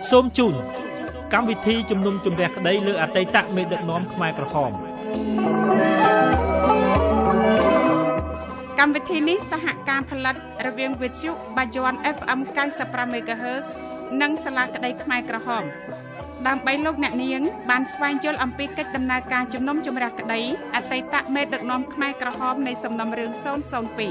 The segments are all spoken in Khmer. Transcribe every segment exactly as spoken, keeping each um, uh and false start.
សូមជូនកម្មវិធីជំនុំជម្រះក្តីលើអតីតមេដឹកនាំខ្មែរក្រហមកម្មវិធីនេះសហការផលិតរវាងវិទ្យុបាយ័ន เอฟ เอ็ม เก้าสิบห้า មេហ្គាហឺត និងសាលាក្តីខ្មែរក្រហមដើម្បីលោកអ្នកនាងបានស្វែងយល់អំពីកិច្ចដំណើរការជំនុំជម្រះក្តីអតីតមេដឹកនាំខ្មែរក្រហមនៃសំណុំរឿងศูนย์ศูนย์ពីរ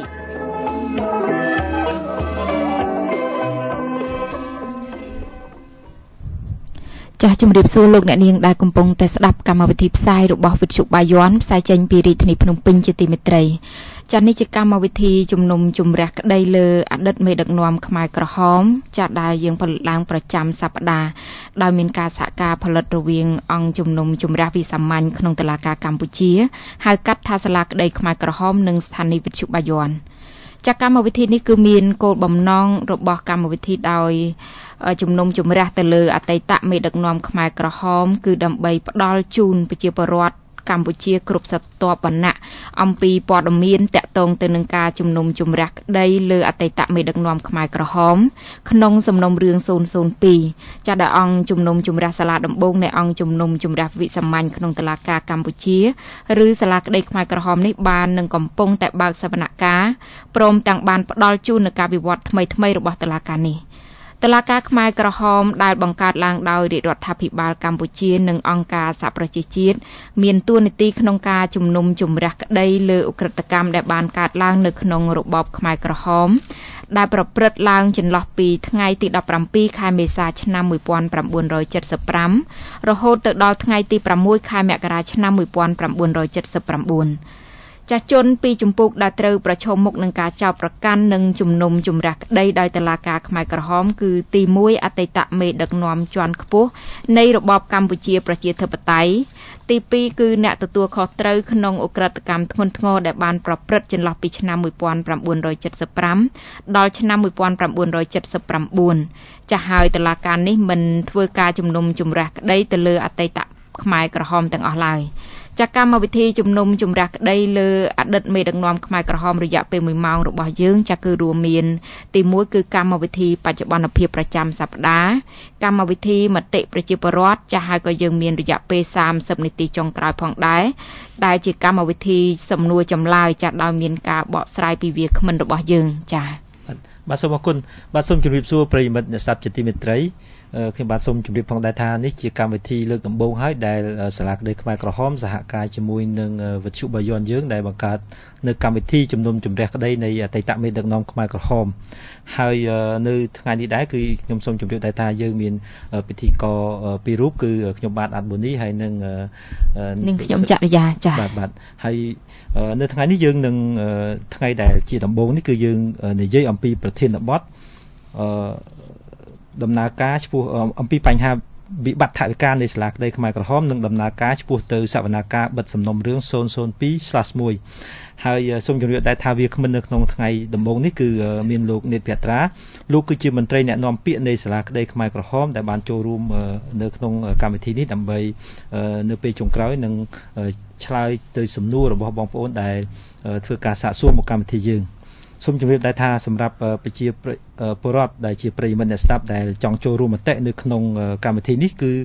ចាស់ជំរាបសួរលោកអ្នកនាងដែលកំពុងតែស្ដាប់កម្មវិធីផ្សាយរបស់វិទ្យុបាយ័នផ្សាយចេញពីរាជធានីភ្នំពេញជាទីមេត្រីចាស់នេះជាកម្មវិធីជំនុំជម្រះក្តីលើអតីតមេដឹកនាំខ្មែរក្រហមចាស់ដែលយើងផលិតឡើងប្រចាំសប្តាហ៍ដោយមានការសហការផលិតរវាងអង្គជំនុំជម្រះវិសាមញ្ញក្នុងតុលាការកម្ពុជាហៅកាត់ថាសាលាក្តីខ្មែរក្រហមនិងស្ថានីយ៍វិទ្យុបាយ័នចាស់កម្មវិធីនេះគឺមានគោលបំណងរបស់កម្មវិធីដោយជំនុំជម្រះទៅលើអតីតមេដឹកនាំខ្មែរក្រហមគឺដើម្បីផ្ដល់ជូនប្រជាពលរដ្ឋកម្ពុជាគ្រប់ស្រទាប់វណ្ណៈអំពីព័ត៌មានតាក់ទងទៅនឹងការជំនុំជម្រះក្តីលើអតីតមេដឹកនាំខ្មែរក្រហមក្នុងសំណុំរឿងศูนย์ศูนย์ពីរចាស់ដែលអង្គជំនុំជម្រះសាលាដំបងនៃអង្គជំនុំជម្រះវិសាមញ្ញក្នុងតុលាការកម្ពុជាឬសាលាក្តីខ្មែរក្រហមនេះបាននឹងកំពុងតែបើកសវនកម្មព្រមទាំងបានផ្ដល់ជូននូវការវិវត្តថ្មីៗរបស់តុលាការនេះតុលាការខ្មែរក្រហមដែលបង្កើតឡើងដោយរាជរដ្ឋាភិបាលកម្ពុជានិងអង្គការសហប្រជាជាតិមានតួនាទីក្នុងការជំនុំជម្រះក្តីលើឧក្រិដ្ឋកម្មដែលបានកើតឡើងនៅក្នុងរបបខ្មែរក្រហមដែលប្រព្រឹត្តឡើងចន្លោះពីថ្ងៃទីដប់ប្រាំពីរខែមេសាឆ្នាំmột nghìn chín trăm bảy mươi lămរហូតទៅដល់ថ្ងៃទីប្រាំមួយខែមករាឆ្នាំmột nghìn chín trăm bảy mươi chínចាស់ជនពីចម្ពោះដែលត្រូវប្រឈមមុខនឹងការចោទប្រកាន់និងជំនុំជម្រះក្តីដោយតុលាការខ្មែរក្រហមគឺទីមួយអតីតមេដឹកនាំជាន់ខ្ពស់នៃរបបកម្ពុជាប្រជាធិបតេយ្យទីពីរគឺអ្នកទទួលខុសត្រូវក្នុងឧក្រិដ្ឋកម្មធ្ងន់ធ្ងរដែលបានប្រព្រឹត្តចន្លោះពីឆ្នាំmột nghìn chín trăm bảy mươi lămដល់ឆ្នាំmột nghìn chín trăm bảy mươi chínចាស់ហើយតុលាការនេះមិនធ្វើការជំនុំជម្រះក្តីទៅលើអតីតខ្មែរក្រហមទាំងអស់ឡើយចាកម្មវិធីជំនុំជម្រះក្តីលើអតីតមេដឹកនាំខ្មែរក្រហមរយៈពេលមួយម៉ោងរបស់យើងចាគឺរួមមានទីមួយគឺកម្មវិធីបច្ចុប្បន្នភាពប្រចាំសប្តាហ៍កម្មវិធីមតិប្រជាពលរដ្ឋចាហើយក៏យើងមានរយៈពេលសាមសិបនាទីចុងក្រោយផងដែរដែលជាកម្មវិធីសំណួរចម្លើយចាដោយមានការបកស្រាយពីវាគ្មិនរបស់យើងចាបាទសូមអរគុណបាទសូមជម្រាបសួរប្រិយមិត្តអ្នកស្ដាប់ជាទីមេត្រីខ្ញុំបាទសូមជម្រាបផងដែរថានេះជាកម្មវិធីលើកដំបូងហើយដែលសាលាក្តីខ្មែរក្រហមសហការជាមួយនឹងវិទ្យុបាយ័នយើងដែលបង្កើតនៅកម្មវិធីជំនុំជម្រះក្តីនៃអតីតមេដឹកនាំខ្មែរក្រហមហើយនៅថ្ងៃនេះដែរគឺខ្ញុំសូមជម្រាបដែរថាយើងមានពិធីករពីររូបគឺខ្ញុំបាទអាត់ប៊ូនីហើយនិងនិងខ្ញុំចរិយាចា៎បាទបាទហើយនៅថ្ងៃនេះយើងនឹងថ្ងៃដែលជាដំបូងនេះគឺយើងនិយាយអំពីប្រធានបទអឺដំណើរការឆ្ពោះអំពីបញ្ហាវិបត្តិថវិកានៃសាលាក្តីខ្មែរក្រហមនិងដំណើរការឆ្ពោះទៅសវនកម្មបិទសំណុំរឿងศูนย์ศูนย์ពីរ/មួយហើយសូមជម្រាបដែរថាវាគ្មិននៅក្នុងថ្ងៃដំបូងនេះគឺមានលោកនេតភត្រាលោកគឺជាមន្ត្រីអ្នកនាំពាក្យនៃសាលាក្តីខ្មែរក្រហមដែលបានចូលរួមនៅក្នុងកម្មវិធីនេះដើម្បីនៅពេលចុងក្រោយនឹងឆ្លើយទៅសំណួររបស់បងប្អូនដែលធ្វើការសាកសួរមកកម្មវិធីយើងសូមជម្រាបដែរថាសម្រាប់ប្រជាពលរដ្ឋដែលជាប្រិយមិត្តអ្នកស្ដាប់ដែលចង់ចូលរួមមតិនៅក្នុងកម្មវិធីនេះគឺ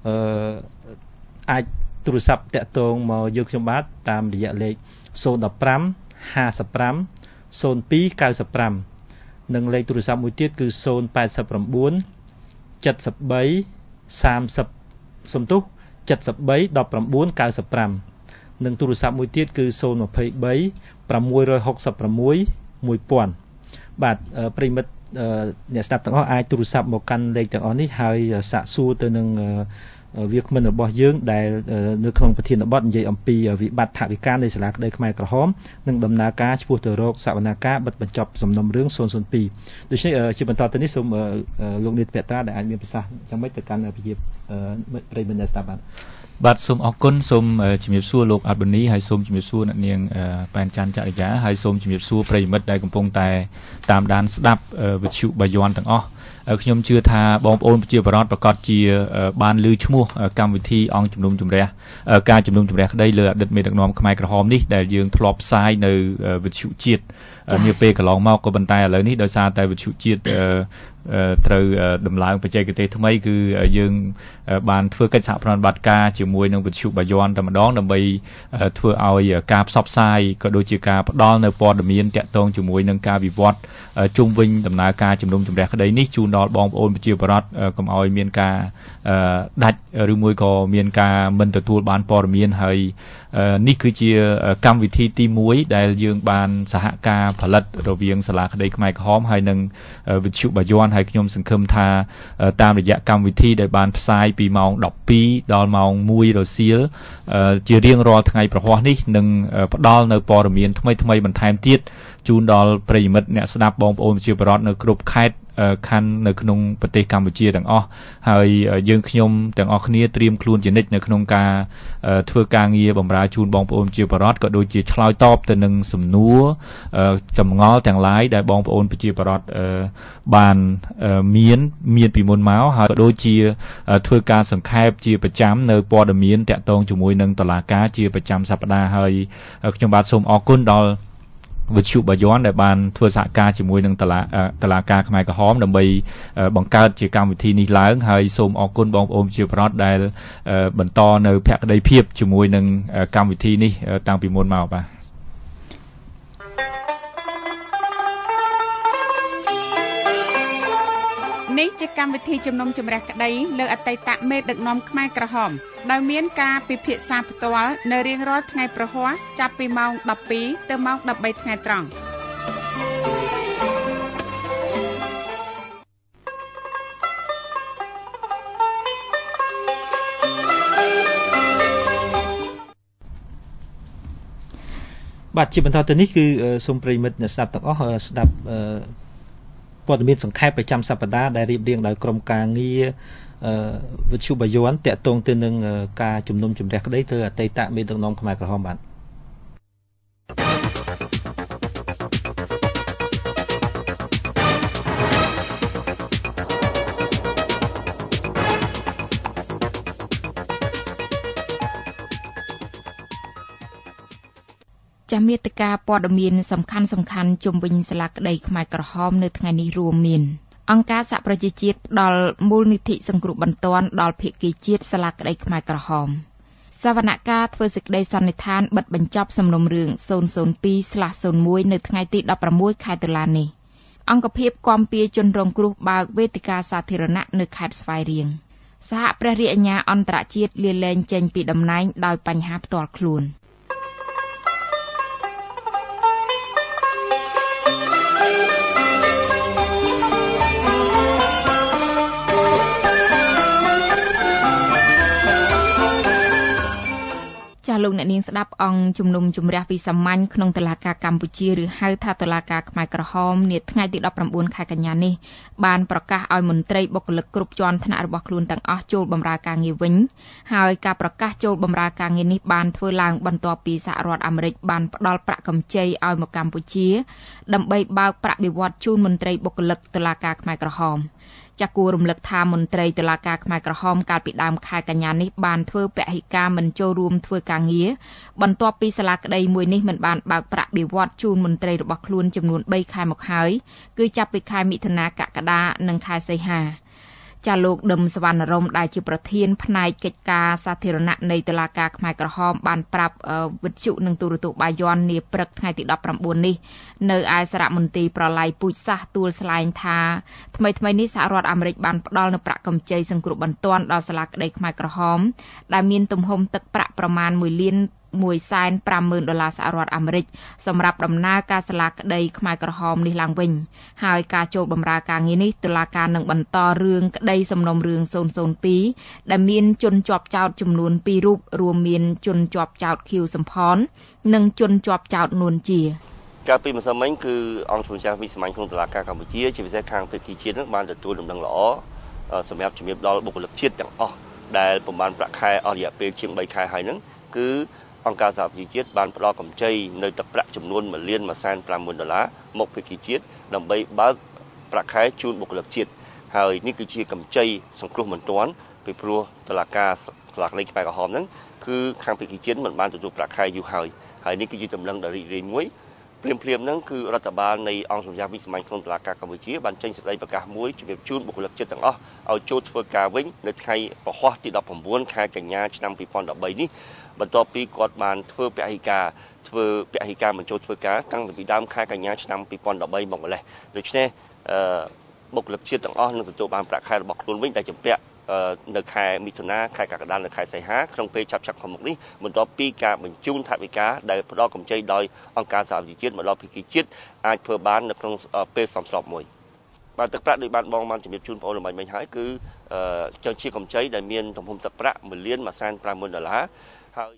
អាចទូរស័ព្ទតាក់ទងមកយកខ្ញុំបាទតាមរយៈលេខศูนย์ หนึ่ง ห้า ห้า ห้า ห้า ศูนย์ สอง เก้า ห้า និងលេខទូរស័ព្ទមួយទៀតគឺศูนย์ แปด เก้า เจ็ด สาม สาม សំទោស เจ็ด สาม หนึ่ง เก้า ห้า និងទូរស័ព្ទមួយទៀតគឺศูนย์ สอง สาม หก หก หก មួយពាន់បាទប្រិមិត្តអ្នកស្ដាប់ទាំងអស់អាចទូរស័ព្ទមកកាន់លេខទាំងអស់នេះហើយសាកសួរទៅនឹងវាគ្មិនរបស់យើងដែលនៅក្នុងប្រធានបទនិយាយអំពីវិបត្តិថវិកានៃសាលាក្តីខ្មែរក្រហមនិងដំណើរការឆ្ពោះទៅរកសវនកម្មបិទបញ្ចប់សំណុំរឿងศูนย์ศูนย์ពីរដូច្នេះជាបន្តទៅនេះសូមលោកនេតភត្រាដែលអាចមានប្រសាសន៍យ៉ាងម៉េចទៅកាន់ប្រជាប្រិយមិត្តអ្នកស្ដាប់បាទបាទសូមអរគុណសូមជំរាបសួរលោកអាត់ប៊ូនីហើយសូមជំរាបសួរអ្នកនាងប៉ែនច័ន្ទចរិយាហើយសូមជំរាបសួរប្រិយមិត្តដែលកំពុងតែតាមដានស្ដាប់វិទ្យុបាយ័នទាំងអស់ខ្ញុំជឿថាបងប្អូនប្រជាពលរដ្ឋប្រកាសជាបានលើឈ្មោះកម្មវិធីអង្គជំនុំជម្រះការជំនុំជម្រះក្តីលើអតីតមេដឹកនាំខ្មែរក្រហមនេះដែលយើងធ្លាប់ផ្សាយនៅវិទ្យុជាតិនាពេលកន្លងមកក៏ប៉ុន្តែឥឡូវនេះដោយសារតែវិទ្យុជាតិត្រូវដំឡើងបច្ចេកទេសថ្មីគឺយើងបានធ្វើកិច្ចសហប្រតិបត្តិការជាមួយនឹងវិទ្យុបាយ័នតែម្ដងដើម្បីធ្វើឲ្យការផ្សព្វផ្សាយក៏ដូចជាការផ្ដល់នៅព័ត៌មានទាក់ទងជាមួយនឹងការវិវត្តជុំវិញដំណើរការជំនុំជម្រះក្តីនេះជូនដល់បងប្អូនប្រជាពលរដ្ឋកុំឲ្យមានការដាច់ឬមួយក៏មានការមិនទទួលបានព័ត៌មានហើយនេះគឺជាកម្មវិធីទីមួយដែលយើងបានសហការផលិតរវាងសាលាក្តីខ្មែរក្រហមហើយនិងវិទ្យុបាយ័នហើយខ្ញុំសង្ឃឹមថាតាមរយៈកម្មវិធីដែលបានផ្សាយពីម៉ោងដប់ពីរដល់ម៉ោងមួយរសៀលជារៀងរាល់ថ្ងៃប្រហ័សនេះនឹងផ្ដល់នៅព័ត៌មានថ្មីថ្មីបន្ថែមទៀតជូនដល់ប្រិយមិត្តអ្នកស្ដាប់បងប្អូនប្រជាពលរដ្ឋនៅគ្រប់ខេត្តខណ្ឌនៅក្នុងប្រទេសកម្ពុជាទាំងអស់ហើយយើងខ្ញុំទាំងអស់គ្នាត្រៀមខ្លួនជានិច្ចនៅក្នុងការធ្វើការងារបម្រើជូនបងប្អូនប្រជាពលរដ្ឋក៏ដូចជាឆ្លើយតបទៅនឹងសំណួរចម្ងល់ទាំងឡាយដែលបងប្អូនប្រជាពលរដ្ឋបានមានមានពីមុនមកហើយក៏ដូចជាធ្វើការសង្ខេបជាប្រចាំនៅព័ត៌មានតាក់ទងជាមួយនឹងតុលាការជាប្រចាំសប្តាហ៍ហើយខ្ញុំបាទសូមអរគុណដល់វិទ្យុបាយ័នដែលបានធ្វើសហការជាមួយនឹងតុលាតុលាការខ្មែរក្រហមដើម្បីបង្កើតជាកម្មវិធីនេះឡើងហើយសូមអរគុណបងប្អូនជាប្រដ្ឋដែលបន្តនៅភក្ដីភាពជាមួយនឹងកម្មវិធីនេះតាំងពីមុនមកបាទនេះជាកម្មវិធីជំនុំជម្រះក្តីលើអតីតមេដឹកនាំខ្មែរក្រហមដោយមានការពិភាក្សាផ្ទាល់នៅរៀងរាល់ថ្ងៃប្រហ័សចាប់ពីម៉ោងដប់ពីរទៅម៉ោងដប់បីថ្ងៃត្រង់បាទជាបន្តទៅនេះគឺសូមប្រិយមិត្តអ្នកស្ដាប់ទាំងអស់ស្ដាប់ព័ត៌មានសង្ខេបប្រចាំសប្តាហ៍ដែលរៀបរៀងដោយក្រុមការងារវិទ្យុបាយ័នតាក់ទងទៅនឹងការជំនុំជម្រះក្តីទៅអតីតមេដឹកនាំខ្មែរក្រហមបាទចាមាតិកាព័ត៌មានសំខាន់សំខាន់ជុំវិញសាលាក្តីខ្មែរក្រហមនៅថ្ងៃនេះរួមមានអង្គការសហប្រជាជាតិផ្ដល់មូលនិធិសង្គ្រោះបន្ទាន់ដល់ភាគីជាតិសាលាក្តីខ្មែរក្រហមសវនកម្មធ្វើសេចក្តីសន្និដ្ឋានបិទបញ្ចប់សំណុំរឿង ศูนย์ ศูนย์ ពីរ ស្លាស ศูนย์ មួយ នៅថ្ងៃទីដប់ប្រាំមួយ ខែតុលានេះអង្គភាពគាំពារជនរងគ្រោះបើកវេទិកាសាធារណៈនៅខេត្តស្វាយរៀងសហព្រះរាជអាជ្ញាអន្តរជាតិលាលែងចេញពីតំណែងដោយបញ្ហាផ្ទាល់ខ្លួនចាលោកអ្នកនាងស្ដាប់អង្គជំនុំជម្រះវិសាមញ្ញក្នុងតុលាការកម្ពុជាឬហៅថាតុលាការខ្មែរក្រហមនាថ្ងៃទីដប់ប្រាំបួនខែកញ្ញានេះបានប្រកាសឲ្យមន្ត្រីបុគ្គលិកគ្រប់ជាន់ថ្នាក់របស់ខ្លួនទាំងអស់ចូលបម្រើការងារវិញហើយការប្រកាសចូលបម្រើការងារនេះបានធ្វើឡើងបន្ទាប់ពីសហរដ្ឋអាមេរិកបានផ្ដល់ប្រាក់កម្ចីឲ្យមកកម្ពុជាដើម្បីបើកប្រាក់បៀវត្សជូនមន្ត្រីបុគ្គលិកតុលាការខ្មែរក្រហមចាគួររំលឹកថាមន្ត្រីតុលាការខ្មែរក្រហមកាលពីដើមខែកញ្ញានេះបានធ្វើពហិការមិនចូលរួមធ្វើការងារបន្ទាប់ពីសាលាក្តីមួយនេះមិនបានបើកប្រាក់បៀវត្សជូនមន្ត្រីរបស់ខ្លួនចំនួនបីខែមកហើយគឺចាប់ពីខែមិថុនាកក្កដានិងខែសីហាចាលោកដឹមសវណ្ណរមដែលជាប្រធានផ្នែកកិច្ចការសាធារណៈនៃតុលាការខ្មែរក្រហមបានប្រាប់វិទ្យុនិងទូរទស្សន៍បាយ័ននាព្រឹកថ្ងៃទីដប់ប្រាំបួននេះនៅឯសារមន្ទីរប្រឡាយពូជសាសទួលស្លែងថាថ្មីថ្មីនេះសហរដ្ឋអាមេរិកបានផ្ដល់នូវប្រាក់កម្ចីសង្គ្រោះបន្ទាន់ដល់សាលាក្តីខ្មែរក្រហមដែលមានទំហំទឹកប្រាក់ប្រមាណមួយលានមួយសែនប្រាំម៉ឺនដុល្លារសហរដ្ឋអាមេរិកសម្រាប់ដំណើរការសាលាក្តីខ្មែរក្រហមនេះឡើងវិញហើយការចូលបម្រើការងារនេះតុលាការនឹងបន្តរឿងក្តីសំណុំរឿង ศูนย์ ศูนย์ ពីរ ដែលមានជនជាប់ចោទចំនួនពីររូបរួមមានជនជាប់ចោទខៀវសំផននិងជនជាប់ចោទនួនជាកាលពីម្សិលមិញគឺអង្គជំនុំជម្រះវិសាមញ្ញក្នុងតុលាការកម្ពុជាជាពិសេសខាងភាគីជាតិនឹងបានទទួលដំណឹងល្អសម្រាប់ជំរាបដល់បុគ្គលិកជាតិទាំងអស់ដែលប្រមាណប្រាក់ខែអស់រយៈពេលជាងបីខែហើយហ្នឹងគឺអង្គការសហប្រជាជាតិបានផ្ដល់កម្ចីនៅទឹកប្រាក់ចំនួនមួយលានមួយសែនប្រាំម៉ឺនដុល្លារមកភាគីជាតិដើម្បីបើកប្រាក់ខែជូនបុគ្គលិកជាតិហើយនេះគឺជាកម្ចីសង្គ្រោះមិនទាន់ពីព្រោះតុលាការតុលាការនៃខ្មែរក្រហមហ្នឹងគឺខាងភាគីជាតិមិនបានទទួលប្រាក់ខែយូរហើយហើយនេះគឺជាដំណឹងដ៏រីករាយមួយព្រាមព្រាមហ្នឹងគឺរដ្ឋបាលនៃអង្គសម្យ៉ាងវិសាមញ្ញក្នុងតុលាការកម្ពុជាបានចេញសេចក្តីប្រកាសមួយជម្រាបជូនបុគ្គលិកជាតិទាំងអស់ឲ្យចូលធ្វើការវិញនៅថ្ងៃពហុទីដប់ប្រាំបួនខែកញ្ញាឆ្នាំពីរពាន់ដប់បីនេះបន្ទាប់ពីគាត់បានធ្វើពហិការធ្វើពហិការបញ្ចូលធ្វើការតាំងពីដើមខែកញ្ញាឆ្នាំពីរពាន់ដប់បីមកម្លេះដូច្នេះអឺបុគ្គលិកជាតិទាំងអស់នឹងទទួលបានប្រាក់ខែរបស់ខ្លួនវិញដែលជំពាក់នៅខែមិថុនាខែកក្កដានៅខែសីហាក្នុងពេលចាប់ចាប់ខាងមុខនេះបន្ទាប់ពីការបញ្ជូនថវិកាដែលផ្ដល់កម្ចីដោយអង្គការសហប្រជាជាតិមកដល់ភាគីជាតិអាចធ្វើបាននៅក្នុងពេលសមស្របមួយបាទទឹកប្រាក់ដោយបានបងបានជំរាបជូនបងប្អូនល្មិញហើយគឺចង់ជាកម្ចីដែលមានទំហំទឹកប្រាក់មួយលានមួយសែនប្រាំម៉ឺនដុល្លារហើយ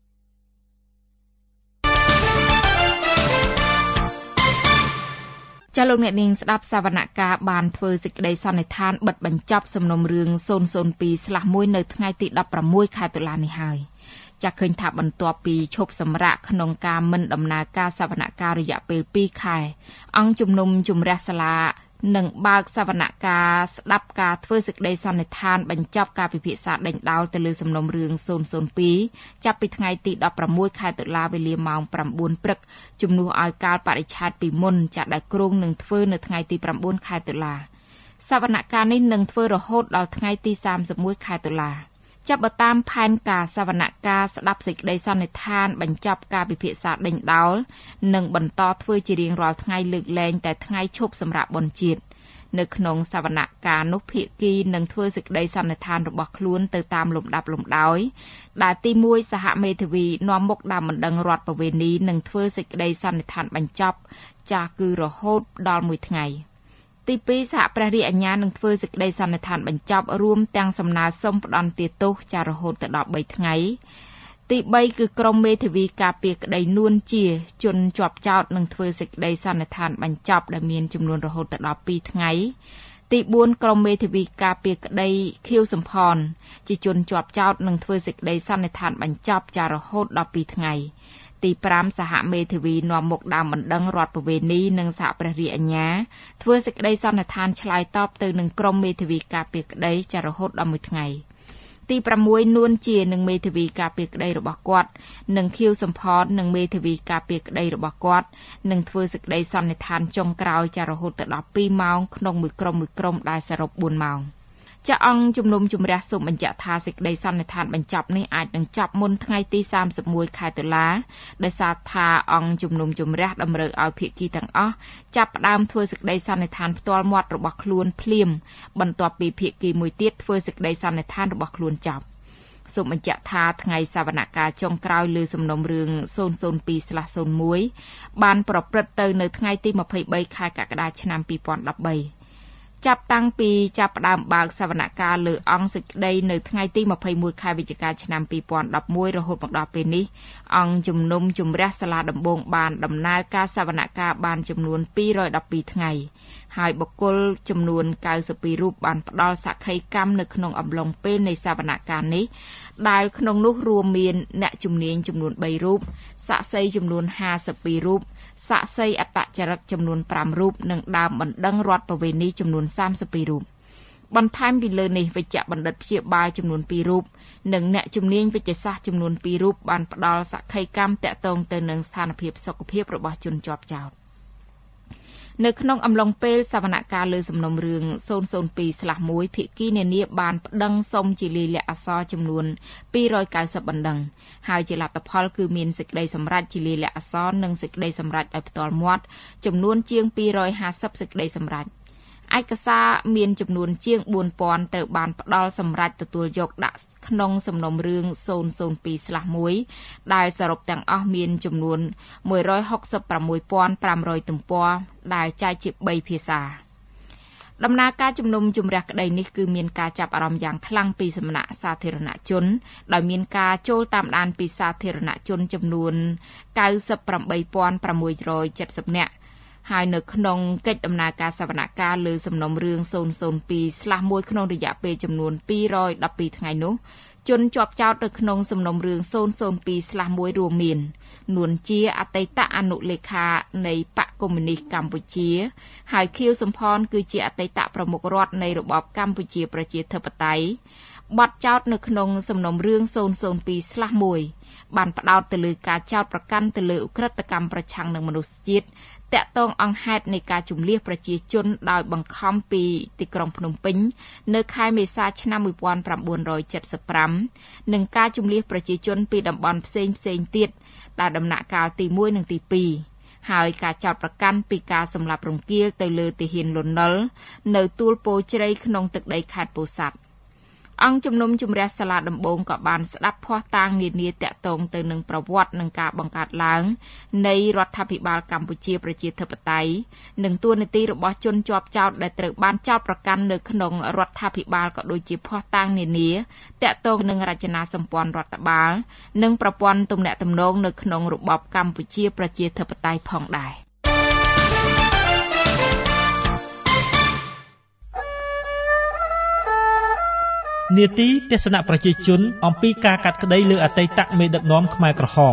ចាលោកអ្នកនាងស្ដាប់សវនកម្មបានធ្វើសេចក្តីសន្និដ្ឋានបិទបញ្ចប់សំណុំរឿង ศูนย์ ศูนย์ ពីរ ស្លាស់មួយនៅថ្ងៃទីដប់ប្រាំមួយខែតុលានេះហើយចាឃើញថាបន្ទាប់ពីឈប់សម្រាកក្នុងការមិនដំណើរការសវនកម្មរយៈពេលពីរខែអង្គជំនុំជម្រះសាលានឹងបើកសវនកម្មស្ដាប់ការធ្វើសេចក្តីសន្និដ្ឋានបញ្ចប់ការពិភាក្សាដេញដោលទៅលើសំណុំរឿង ศูนย์ ศูนย์ ពីរ ចាប់ពីថ្ងៃទីដប់ប្រាំមួយខែតុលាវេលាម៉ោងប្រាំបួនព្រឹកជំនួសឲ្យកាលបរិច្ឆេទពីមុនចាក់ដែលគ្រោងនឹងធ្វើនៅថ្ងៃទីប្រាំបួនខែតុលាសវនកម្មនេះនឹងធ្វើរហូតដល់ថ្ងៃទីសាមសិបមួយខែតុលាចាប់បើតាមផែនការសវនកម្មស្ដាប់សេចក្តីសន្និដ្ឋានបញ្ចប់ការពិភាក្សាដេញដោលនិងបន្តធ្វើជារៀងរាល់ថ្ងៃលើកលែងតែថ្ងៃឈប់សម្រាកបុណ្យជាតិនៅក្នុងសវនកម្មនោះភាគីនឹងធ្វើសេចក្តីសន្និដ្ឋានរបស់ខ្លួនទៅតាមលំដាប់លំដោយដែលទីមួយសហមេធាវីនាំមុខដើមបណ្ដឹងរដ្ឋប្រវេណីនឹងធ្វើសេចក្តីសន្និដ្ឋានបញ្ចប់ចាស់គឺរហូតដល់មួយថ្ងៃទីពីរសហព្រះរាជអាជ្ញានឹងធ្វើសេចក្តីសន្និដ្ឋានបញ្ចប់រួមទាំងសំណើសុំផ្តន្ទាទោសចារហូតដល់បីថ្ងៃទីបីគឺក្រុមមេធាវីការពារក្តីនួនជាជនជាប់ចោទនឹងធ្វើសេចក្តីសន្និដ្ឋានបញ្ចប់ដែលមានចំនួនរហូតដល់ពីរថ្ងៃទីបួនក្រុមមេធាវីការពារក្តីខៀវសំផនជាជនជាប់ចោទនឹងធ្វើសេចក្តីសន្និដ្ឋានបញ្ចប់ចារហូតដល់ពីរថ្ងៃទីប្រាំសហមេធាវីនាំមុខដើមបណ្ដឹងរដ្ឋប្រវេណីនិងសហព្រះរាជអាជ្ញាធ្វើសេចក្តីសន្និដ្ឋានឆ្លើយតបទៅនឹងក្រុមមេធាវីការពារក្តីចារហូតដល់មួយថ្ងៃទីប្រាំមួយនួនជានឹងមេធាវីការពារក្តីរបស់គាត់និងខៀវសំផននិងមេធាវីការពារក្តីរបស់គាត់នឹងធ្វើសេចក្តីសន្និដ្ឋានចុងក្រោយចារហូតដល់ពីរម៉ោងក្នុងមួយក្រុមមួយក្រុមដែលសរុបបួនម៉ោងចាអង្គជំនុំជម្រះសូមបញ្ជាក់ថាសេចក្តីសន្និដ្ឋានបញ្ចប់នេះអាចនឹងចាប់មុនថ្ងៃទីសាមសិបមួយខែតុលាដោយសារថាអង្គជំនុំជម្រះតម្រូវឲ្យភាគីទាំងអស់ចាប់ផ្ដើមធ្វើសេចក្តីសន្និដ្ឋានផ្ទាល់មាត់របស់ខ្លួនភ្លាមបន្ទាប់ពីភាគីមួយទៀតធ្វើសេចក្តីសន្និដ្ឋានរបស់ខ្លួនចប់សូមបញ្ជាក់ថាថ្ងៃសវនកម្មចុងក្រោយលើសំណុំរឿង ศูนย์ ศูนย์ ពីរ ស្លាស់ ศูนย์ មួយ បានប្រព្រឹត្តទៅនៅថ្ងៃទីម្ភៃបីខែកក្កដាឆ្នាំពីរពាន់ដប់បីចាប់តាំងពីចាប់ផ្ដើមបើកសវនកម្មលើអង្គសេចក្តីនៅថ្ងៃទីម្ភៃមួយខែវិច្ឆិកាឆ្នាំពីរពាន់ដប់មួយរហូតមកដល់ពេលនេះអង្គជំនុំជម្រះសាលាដំបងបានដំណើរការសវនកម្មបានចំនួនពីររយដប់ពីរថ្ងៃហើយបុគ្គលចំនួនកៅសិបពីររូបបានផ្ដល់សក្ខីកម្មនៅក្នុងអំឡុងពេលនៃសវនកម្មនេះដែលក្នុងនោះរួមមានអ្នកជំនាញចំនួនបីរូបសាក្សីចំនួនห้าสิบពីររូបសាក្សីអត្តចរិតចំនួនប្រាំរូបនិងដើមបណ្ដឹងរដ្ឋប្រវេណីចំនួនសាមសិបពីររូបបន្ថែមពីលើនេះវេជ្ជបណ្ឌិតព្យាបាលចំនួនពីររូបនិងអ្នកជំនាញវិទ្យាសាស្ត្រចំនួនពីររូបបានផ្ដល់សក្ខីកម្មតាក់ទងទៅនឹងស្ថានភាពសុខភាពរបស់ជនជាប់ចោទនៅក្នុងអំឡុងពេលសវនកម្មលើសំណុំរឿង ศูนย์ ศูนย์ ពីរ ស្លាស់ មួយ ភាគីនានាបានប្តឹងសុំជាលាយលក្ខណ៍អក្សរចំនួនពីររយកៅសិបបណ្ដឹងហើយជាលទ្ធផលគឺមានសេចក្តីសម្រេចជាលាយលក្ខណ៍អក្សរនិងសេចក្តីសម្រេចដោយផ្ទាល់មាត់ចំនួនជាងពីររយហាសិបសេចក្តីសម្រេចឯកសារមានចំនួនជាងបួនពាន់ត្រូវបានផ្ដល់សម្រាប់ទទួលយកដាក់ក្នុងសំណុំរឿង ศูนย์ ศูนย์ ពីរ ស្លាស់ មួយ ដែលសរុបទាំងអស់មានចំនួនមួយរយហកសិបប្រាំមួយពាន់ប្រាំរយទំព័រដែលចែកជាបីភាសាដំណើរការជំនុំជម្រះក្តីនេះគឺមានការចាប់អារម្មណ៍យ៉ាងខ្លាំងពីសំណាក់សាធារណជនដោយមានការចូលតាមដានពីសាធារណជនចំនួនកៅសិបប្រាំបីពាន់ប្រាំមួយរយเจ็ดสิบនាក់ហើយនៅក្នុងកិច្ចដំណើរការសវនកម្មលើសំណុំរឿង ศูนย์ ศูนย์ ពីរ ស្លាស់ មួយ ក្នុងរយៈពេលចំនួនពីររយដប់ពីរថ្ងៃនោះជនជាប់ចោទនៅក្នុងសំណុំរឿង ศูนย์ ศูนย์ ពីរ ស្លាស់ មួយ រួមមាននួនជាអតីតអនុលេខានៃបកកុម្មុយនីសកម្ពុជាហើយខៀវសំផនគឺជាអតីតប្រមុខរដ្ឋនៃរបបកម្ពុជាប្រជាធិបតេយ្យបទចោទនៅក្នុងសំណុំរឿង ศูนย์ ศูนย์ ពីរ ស្លាស់ មួយបានផ្ដោតទៅលើការចោទប្រកាន់ទៅលើឧក្រិដ្ឋកម្មប្រឆាំងនឹងមនុស្សជាតិតាក់ទងអង្គហេតុនៃការជំលៀសប្រជាជនដោយបង្ខំពីទីក្រុងភ្នំពេញនៅខែមេសាឆ្នាំmột nghìn chín trăm七mươi lămនិងការជំលៀសប្រជាជនពីតំបន់ផ្សេងផ្សេងទៀតដែលដំណាក់កាលទីមួយនិងទីពីរហើយការចោទប្រកាន់ពីការសម្លាប់រង្គាលទៅលើទាហានលន់នល់នៅទួលពោជ្រៃក្នុងទឹកដីខេត្តពោធិ៍សាត់អង្គជំនុំជម្រះសាលាដំបងក៏បានស្ដាប់ភស្តុតាងនានាទាក់ទងទៅនឹងប្រវត្តិនិងការបង្កើតឡើងនៃរដ្ឋាភិបាលកម្ពុជាប្រជាធិបតេយ្យនិងទួនាទីរបស់ជនជាប់ចោទដែលត្រូវបានចោទប្រកាន់នៅក្នុងរដ្ឋាភិបាលក៏ដូចជាភស្តុតាងនានាទាក់ទងនឹងរចនាសម្ព័ន្ធរដ្ឋបាលនិងប្រព័ន្ធទំនាក់ទំនងនៅក្នុងរបបកម្ពុជាប្រជាធិបតេយ្យផងដែរនាទីទស្សនៈប្រជាជនអំពីការកាត់ក្តីលើអតីតមេដឹកនាំខ្មែរក្រហម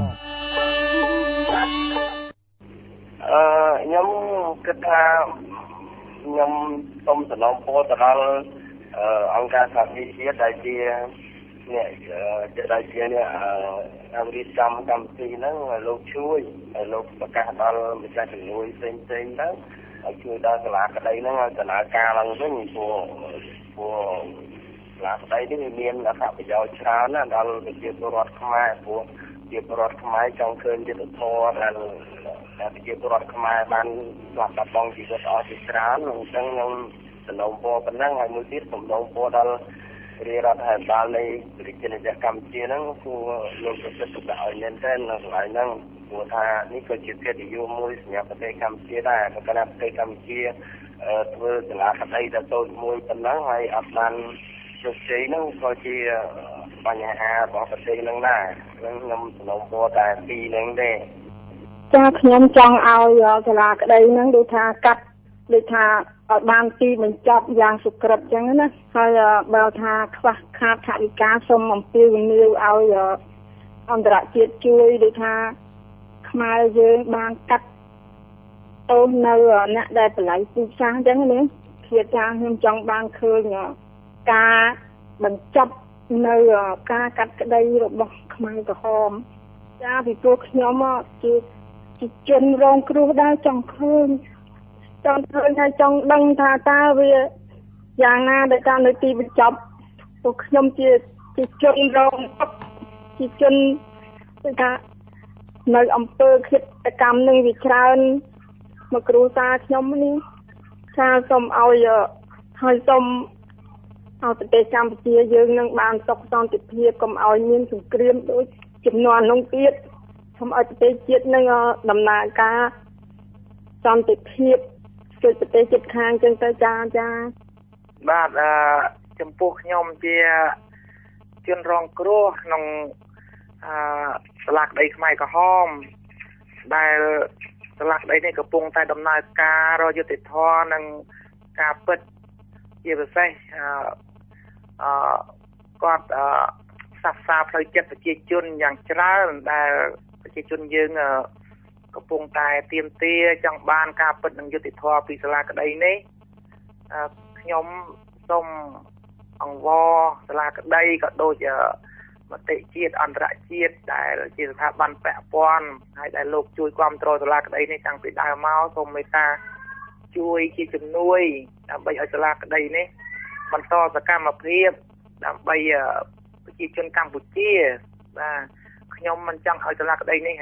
អឺខ្ញុំគិតថាខ្ញុំសូមសំណូមពរទៅដល់អង្គការសហជីវជាតិដែលជាអ្នកដែលជាអ្នកអង្គរៀបចំកម្មវិធីហ្នឹងឲ្យលោកជួយឲ្យលោកប្រកាសដល់ម្ចាស់ជំនួយផ្សេងផ្សេងទៅឲ្យជួយដល់សាលាក្តីហ្នឹងឲ្យដំណើរការឡើងវិញព្រោះព្រោះសាលាក្តីនេះមានអត្ថប្រយោជន៍ច្រើនណាស់ដល់ប្រជាពលរដ្ឋខ្មែរព្រោះប្រជាពលរដ្ឋខ្មែរចង់ឃើញយុត្តិធម៌ដែលប្រជាពលរដ្ឋខ្មែរបានស្លាប់បាត់បង់ជីវិតអស់ជាច្រើនអញ្ចឹងខ្ញុំសំណូមពរប៉ុណ្ណឹងហើយមួយទៀតសំណូមពរដល់រាជរដ្ឋាភិបាលនៃប្រជាជាតិកម្ពុជាហ្នឹងគួរលោកប្រសិទ្ធភាពឲ្យមែនទែននៅកន្លែងហ្នឹងព្រោះថានេះក៏ជាកិត្តិយសមួយសម្រាប់ប្រទេសកម្ពុជាដែរប៉ុន្តែប្រទេសកម្ពុជាធ្វើសាលាក្តីតែតូចមួយប៉ុណ្ណឹងហើយអត់បានជោគជ័យហ្នឹងក៏ជាបញ្ហារបស់ប្រទេសហ្នឹងដែរខ្ញុំសំណូមពរតែពីរហ្នឹងទេចាខ្ញុំចង់ឲ្យសាលាក្តីហ្នឹងដូចថាកាត់ដូចថាឲ្យបានទីបញ្ចប់យ៉ាងសុក្រិតអញ្ចឹងណាហើយបើថាខ្វះខាតថវិកាសូមអំពាវនាវឲ្យអន្តរជាតិជួយដូចថាខ្មែរយើងបានកាត់អូននៅអ្នកដែលបល័យពូជសាសន៍អញ្ចឹងណាជាចាខ្ញុំចង់បានឃើញការបញ្ចប់នៅការកាត់ក្តីរបស់ខ្មែរក្រហមចាពីព្រោះខ្ញុំជាជាជនរងគ្រោះដែរចង់ឃើញចង់ឃើញហើយចង់ដឹងថាតើវាយ៉ាងណាដែលតាមនៅទីបញ្ចប់ព្រោះខ្ញុំជាជាជនរងជាជនគឺថានៅអំពើឃាតកម្មនឹងវាច្រើនមកគ្រួសារខ្ញុំនេះថាសូមឲ្យហើយសូមឲ្យប្រទេសកម្ពុជាយើងនឹងបានសុខសន្តិភាពកុំឲ្យមានសង្គ្រាមដូចជំនាន់នោះទៀតសូមឲ្យប្រទេសជាតិនឹងដំណើរការសន្តិភាពជួយប្រទេសជិតខាងចឹងទៅចាចាបាទអឺចំពោះខ្ញុំជាជនរងគ្រោះក្នុងអឺសាលាក្តីខ្មែរក្រហមដែលសាលាក្តីនេះកំពុងតែដំណើរការរយុត្តិធម៌និងការពិតជាពិសេសអឺអឺគាត់អឺសាសនាផ្លូវចិត្តប្រជាជនយ៉ាងច្រើនដែលប្រជាជនយើងកំពុងតែទាមទារចង់បានការពិតនិងយុត្តិធម៌ពីសាលាក្តីនេះខ្ញុំសូមអង្វរសាលាក្តីក៏ដូចមតិជាតិអន្តរជាតិដែលជាស្ថាប័នពាក់ព័ន្ធហើយដែលលោកជួយគ្រប់គ្រងសាលាក្តីនេះតាំងពីដើមមកសូមមេត្តាជួយជាជំនួយដើម្បីឲ្យសាលាក្តីនេះបន្តសកម្មភាពដើម្បីប្រជាជនកម្ពុជាបាទខ្ញុំមិនចង់ឲ្យសាលាក្តីនេះ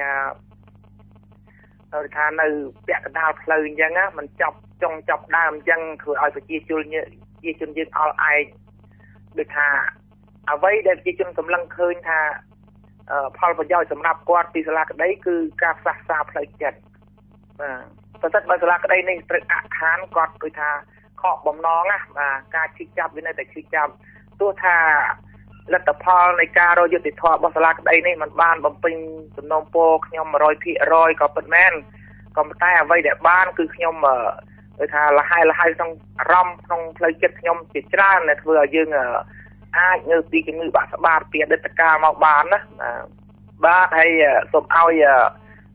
ទៅថានៅពាក់កណ្ដាលផ្លូវអញ្ចឹងណាមិនចប់ចុងចប់ដើមអញ្ចឹងធ្វើឲ្យប្រជាជនប្រជាជនយើងអល់ឯកដូចថាអ្វីដែលប្រជាជនសម្លឹងឃើញថាផលប្រយោជន៍សម្រាប់គាត់ពីសាលាក្តីគឺការផ្សះផ្សាផ្លូវចិត្តបាទប្រសិទ្ធបើសាលាក្តីនេះត្រូវអខានគាត់ដូចថាខកបំណងណាបាទការឈឺចាប់វានៅតែឈឺចាប់ទោះថាលទ្ធផលនៃការរយុត្តិធម៌របស់សាលាក្តីនេះมันបានបំពេញសំណូមពរខ្ញុំ một trăm phần trăm ក៏ពិតមែនក៏តែអ្វីដែលបានគឺខ្ញុំដូចថាលហើយលហើយក្នុងអារម្មណ៍ក្នុងផ្លូវចិត្តខ្ញុំជាច្រើនដែលធ្វើឲ្យយើងអាចងើបពីជំងឺបាក់ស្បាតពីអតីតកាលមកបានណាបាទហើយសូមឲ្យ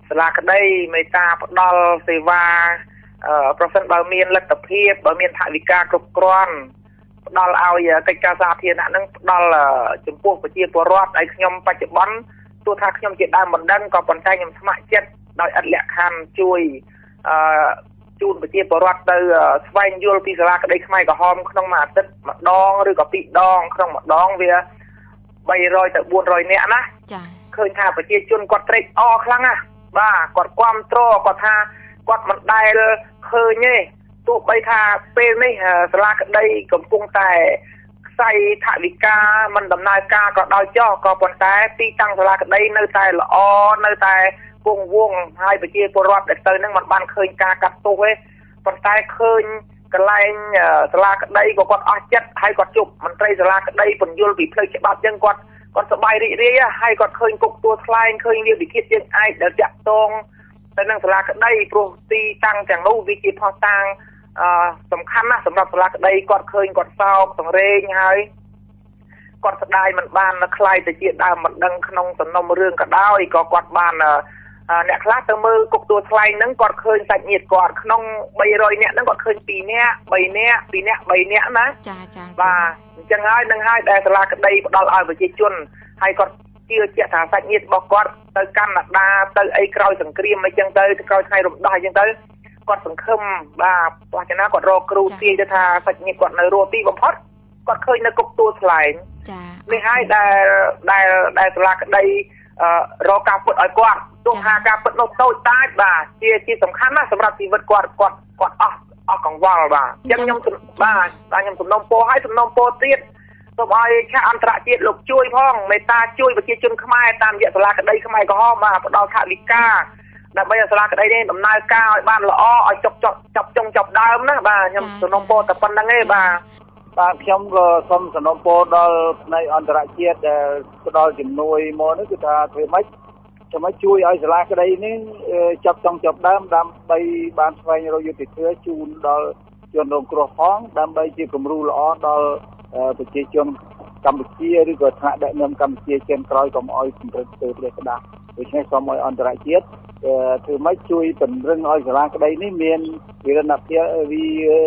សាលាក្តីមេត្តាផ្ដល់សេវាអឺប្រសិនបើមានលទ្ធភាពបើមានថវិកាគ្រប់គ្រាន់ផ្ដល់ឲ្យកិច្ចការសាធារណៈនឹងផ្ដល់ចំពោះប្រជាពលរដ្ឋឲ្យខ្ញុំបច្ចុប្បន្នទោះថាខ្ញុំជាដើមមិនដឹងក៏ប៉ុន្តែខ្ញុំស្ម័គ្រចិត្តដោយឥតលក្ខខណ្ឌជួយអឺជូនប្រជាពលរដ្ឋទៅស្វែងយល់ពីសាលាក្តីខ្មែរក្រហមក្នុងមួយអាទិត្យម្ដងឬក៏ពីរដងក្នុងម្ដងវាបីរយទៅបួនរយនាក់ណាចា៎ឃើញថាប្រជាជនគាត់ត្រេកអរខ្លាំងណាស់បាទគាត់គាំទ្រគាត់ថាគាត់មិនដែលឃើញទេទោះបីថាពេលនេះសាលាក្តីកំពុងតែខ្សែថវិកាមិនដំណើរការក៏ដោយចោះក៏ប៉ុន្តែទីតាំងសាលាក្តីនៅតែល្អនៅតែគង់វង្សហើយប្រជាពលរដ្ឋដែលទៅនឹងមិនបានឃើញការកាត់ទោសទេប៉ុន្តែឃើញកន្លែងសាលាក្តីក៏គាត់អស់ចិត្តហើយគាត់ជប់មន្ត្រីសាលាក្តីពន្យល់ពីផ្លូវច្បាប់ចឹងគាត់គាត់សប្បាយរីករាយហើយគាត់ឃើញគុកទួលថ្លែងឃើញវាវិធានយើងអាចដែលតាក់ទងទៅនឹងសាលាក្តីព្រោះទីតាំងទាំងនោះវាជាផុសតាងអឺសំខាន់ណាស់សម្រាប់សាលាក្តីគាត់ឃើញគាត់សោកសង្រេងហើយគាត់ស្ដាយមិនបានខ្លាយទៅជាដើមមិនដឹងក្នុងសំណុំរឿងក៏ដោយក៏គាត់បានអ្នកខ្លះទៅមើលគុកទួលថ្លែងហ្នឹងគាត់ឃើញសាច់ញាតិគាត់ក្នុងបីរយនាក់ហ្នឹងគាត់ឃើញពីរនាក់បីនាក់ពីរនាក់បីនាក់ណាចាចាបាទអញ្ចឹងហើយនឹងហើយដែលសាលាក្តីផ្ដល់ឲ្យប្រជាជនហើយគាត់ជឿជាក់ថាសាច់ញាតិរបស់គាត់ទៅកាណាដាទៅអីក្រោយសង្គ្រាមអីចឹងទៅក្រោយថ្ងៃរំដោះអីចឹងទៅគាត់សង្ឃឹមបាទព្រោះចំណាគាត់រកគ្រូទាយទៅថាសាច់ញាតិគាត់នៅរស់ទីបំផុតគាត់ឃើញនៅគុកទួលថ្លែងចានេះហើយដែលដែលដែលសាលាក្តីរកការពុតឲ្យគាត់ទោះថាការពុតនោះតូចតាចបាទជាជាសំខាន់ណាស់សម្រាប់ជីវិតគាត់គាត់គាត់អស់អស់កង្វល់បាទអញ្ចឹងខ្ញុំបាទបាទខ្ញុំសំណូមពរឲ្យសំណូមពរទៀតសូមឲ្យឆាកអន្តរជាតិលោកជួយផងមេត្តាជួយប្រជាជនខ្មែរតាមរយៈសាលាក្តីខ្មែរក្រហមបាទផ្ដល់ថវិកាដើម្បីឲ្យសាលាក្តីនេះដំណើរការឲ្យបានល្អឲ្យចប់ចប់ចាប់ចុងចាប់ដើមណាបាទខ្ញុំសំណូមពរតែប៉ុណ្្នឹងទេបាទបាទខ្ញុំក៏សូមសំណូមពរដល់ផ្នែកអន្តរជាតិដែលផ្ដល់ជំនួយមកនេះគឺថាធ្វើម៉េចចាំឲ្យជួយឲ្យសាលាក្តីនេះចាប់ចុងចាប់ដើមដើម្បីបានស្វែងរកយុត្តិធម៌ជូនដល់ជនរងគ្រោះផងដើម្បីជាគំរូល្អដល់ប្រជាជនកម្ពុជាឬក៏ថ្នាក់ដឹកនាំកម្ពុជាជាក្រោយកុំឲ្យពង្រឹងទៅព្រះក្តារដូច្នេះសូមឲ្យអន្តរជាតិធ្វើម៉េចជួយពង្រឹងឲ្យសាលាក្តីនេះមានវិរណភាពវិ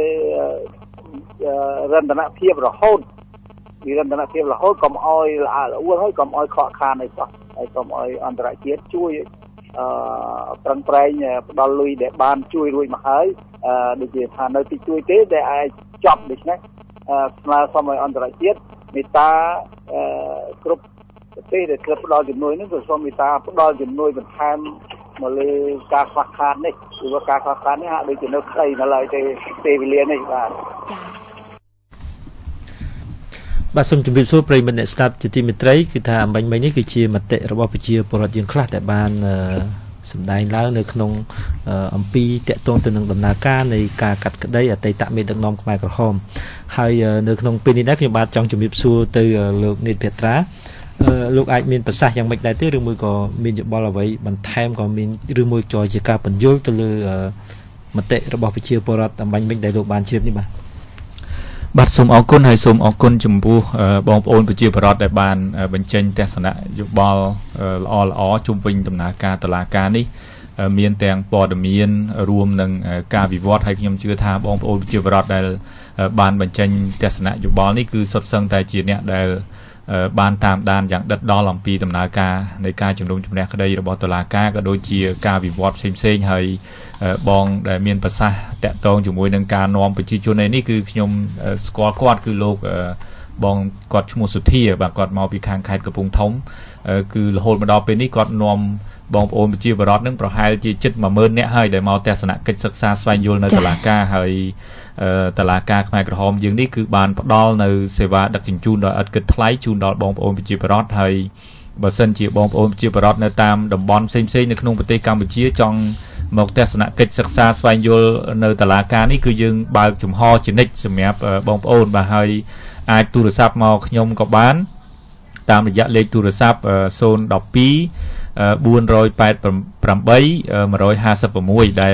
រណភាពរហូតវិរណភាពរហូតកុំឲ្យល្អល្អួលហើយកុំឲ្យខកខានអីសោះហើយកុំឲ្យអន្តរជាតិជួយអឺប្រឹងប្រែងផ្ដល់លុយដែលបានជួយរួចមកហើយអឺដូចជាថានៅទីជួយទេដែលអាចចប់ដូច្នេះស្នើសុំឲ្យអន្តរជាតិមេត្តាអឺគ្រប់ប្រទេសដែលធ្វើផ្ដល់ជំនួយនេះក៏សូមមេត្តាផ្ដល់ជំនួយបន្ថែមមកលើការខ្វះខាតនេះព្រោះការខ្វះខាតនេះហាក់ដូចជានៅខ្លីនៅឡើយទេពេលវេលានេះបាទបាទសូមជម្រាបសួរប្រិយមិត្តអ្នកស្ដាប់ជាទីមេត្រីគឺថាអំបញ្ញមិញនេះគឺជាមតិរបស់ប្រជាពលរដ្ឋយើងខ្លះដែលបានសម្ដែងឡើងនៅក្នុងអំពីតាក់ទងទៅនឹងដំណើរការនៃការកាត់ក្តីអតីតមេដឹកនាំខ្មែរក្រហមហើយនៅក្នុងពេលនេះដែរខ្ញុំបាទចង់ជម្រាបសួរទៅលោកនេតភត្រាលោកអាចមានប្រសាសន៍យ៉ាងម៉េចដែរទេឬមួយក៏មានយោបល់អ្វីបន្ថែមក៏មានឬមួយក៏ជាការបញ្យល់ទៅលើមតិរបស់ប្រជាពលរដ្ឋអំបញ្ញមិញដែលលោកបានជ្រាបនេះបាទបាទសូមអរគុណហើយសូមអរគុណចំពោះបងប្អូនប្រជាពលរដ្ឋដែលបានបញ្ចេញទស្សនៈយោបល់ល្អល្អជុំវិញដំណើរការតុលាការនេះមានទាំងព័ត៌មានរួមនឹងការវិវត្តហើយខ្ញុំជឿថាបងប្អូនប្រជាពលរដ្ឋដែលបានបញ្ចេញទស្សនៈយោបល់នេះគឺសុទ្ធសឹងតែជាអ្នកដែលបានតាមដានយ៉ាងដិតដល់អំពីដំណើរការនៃការជំនុំជម្រះក្តីរបស់តុលាការក៏ដូចជាការវិវត្តផ្សេងៗហើយបងដែលមានប្រសាសន៍តាក់ទងជាមួយនឹងការនាំប្រជាជននេះគឺខ្ញុំស្គាល់គាត់គឺលោកបងគាត់ឈ្មោះសុធាបាទគាត់មកពីខាងខេត្តកំពង់ធំគឺរហូតមកដល់ពេលនេះគាត់នាំបងប្អូនប្រជាពលរដ្ឋនឹងប្រហែលជាជិត មួយម៉ឺន នាក់ហើយដែលមកទស្សនកិច្ចសិក្សាស្វែងយល់នៅតុលាការហើយតុលាការខ្មែរក្រហមយើងនេះគឺបានផ្ដល់នៅសេវាដឹកជញ្ជូនដោយឥតគិតថ្លៃជូនដល់បងប្អូនប្រជាពលរដ្ឋហើយបើសិនជាបងប្អូនប្រជាពលរដ្ឋនៅតាមតំបន់ផ្សេងៗនៅក្នុងប្រទេសកម្ពុជាចង់មកទស្សនកិច្ចសិក្សាស្វែងយល់នៅតុលាការនេះគឺយើងបើកចំហជានិច្ចសម្រាប់បងប្អូនបាទហើយអាចទូរស័ព្ទមកខ្ញុំក៏បានតាមរយៈលេខទូរស័ព្ទศูนย์ หนึ่ง สอง 4 8 8 1 5 6 ដែល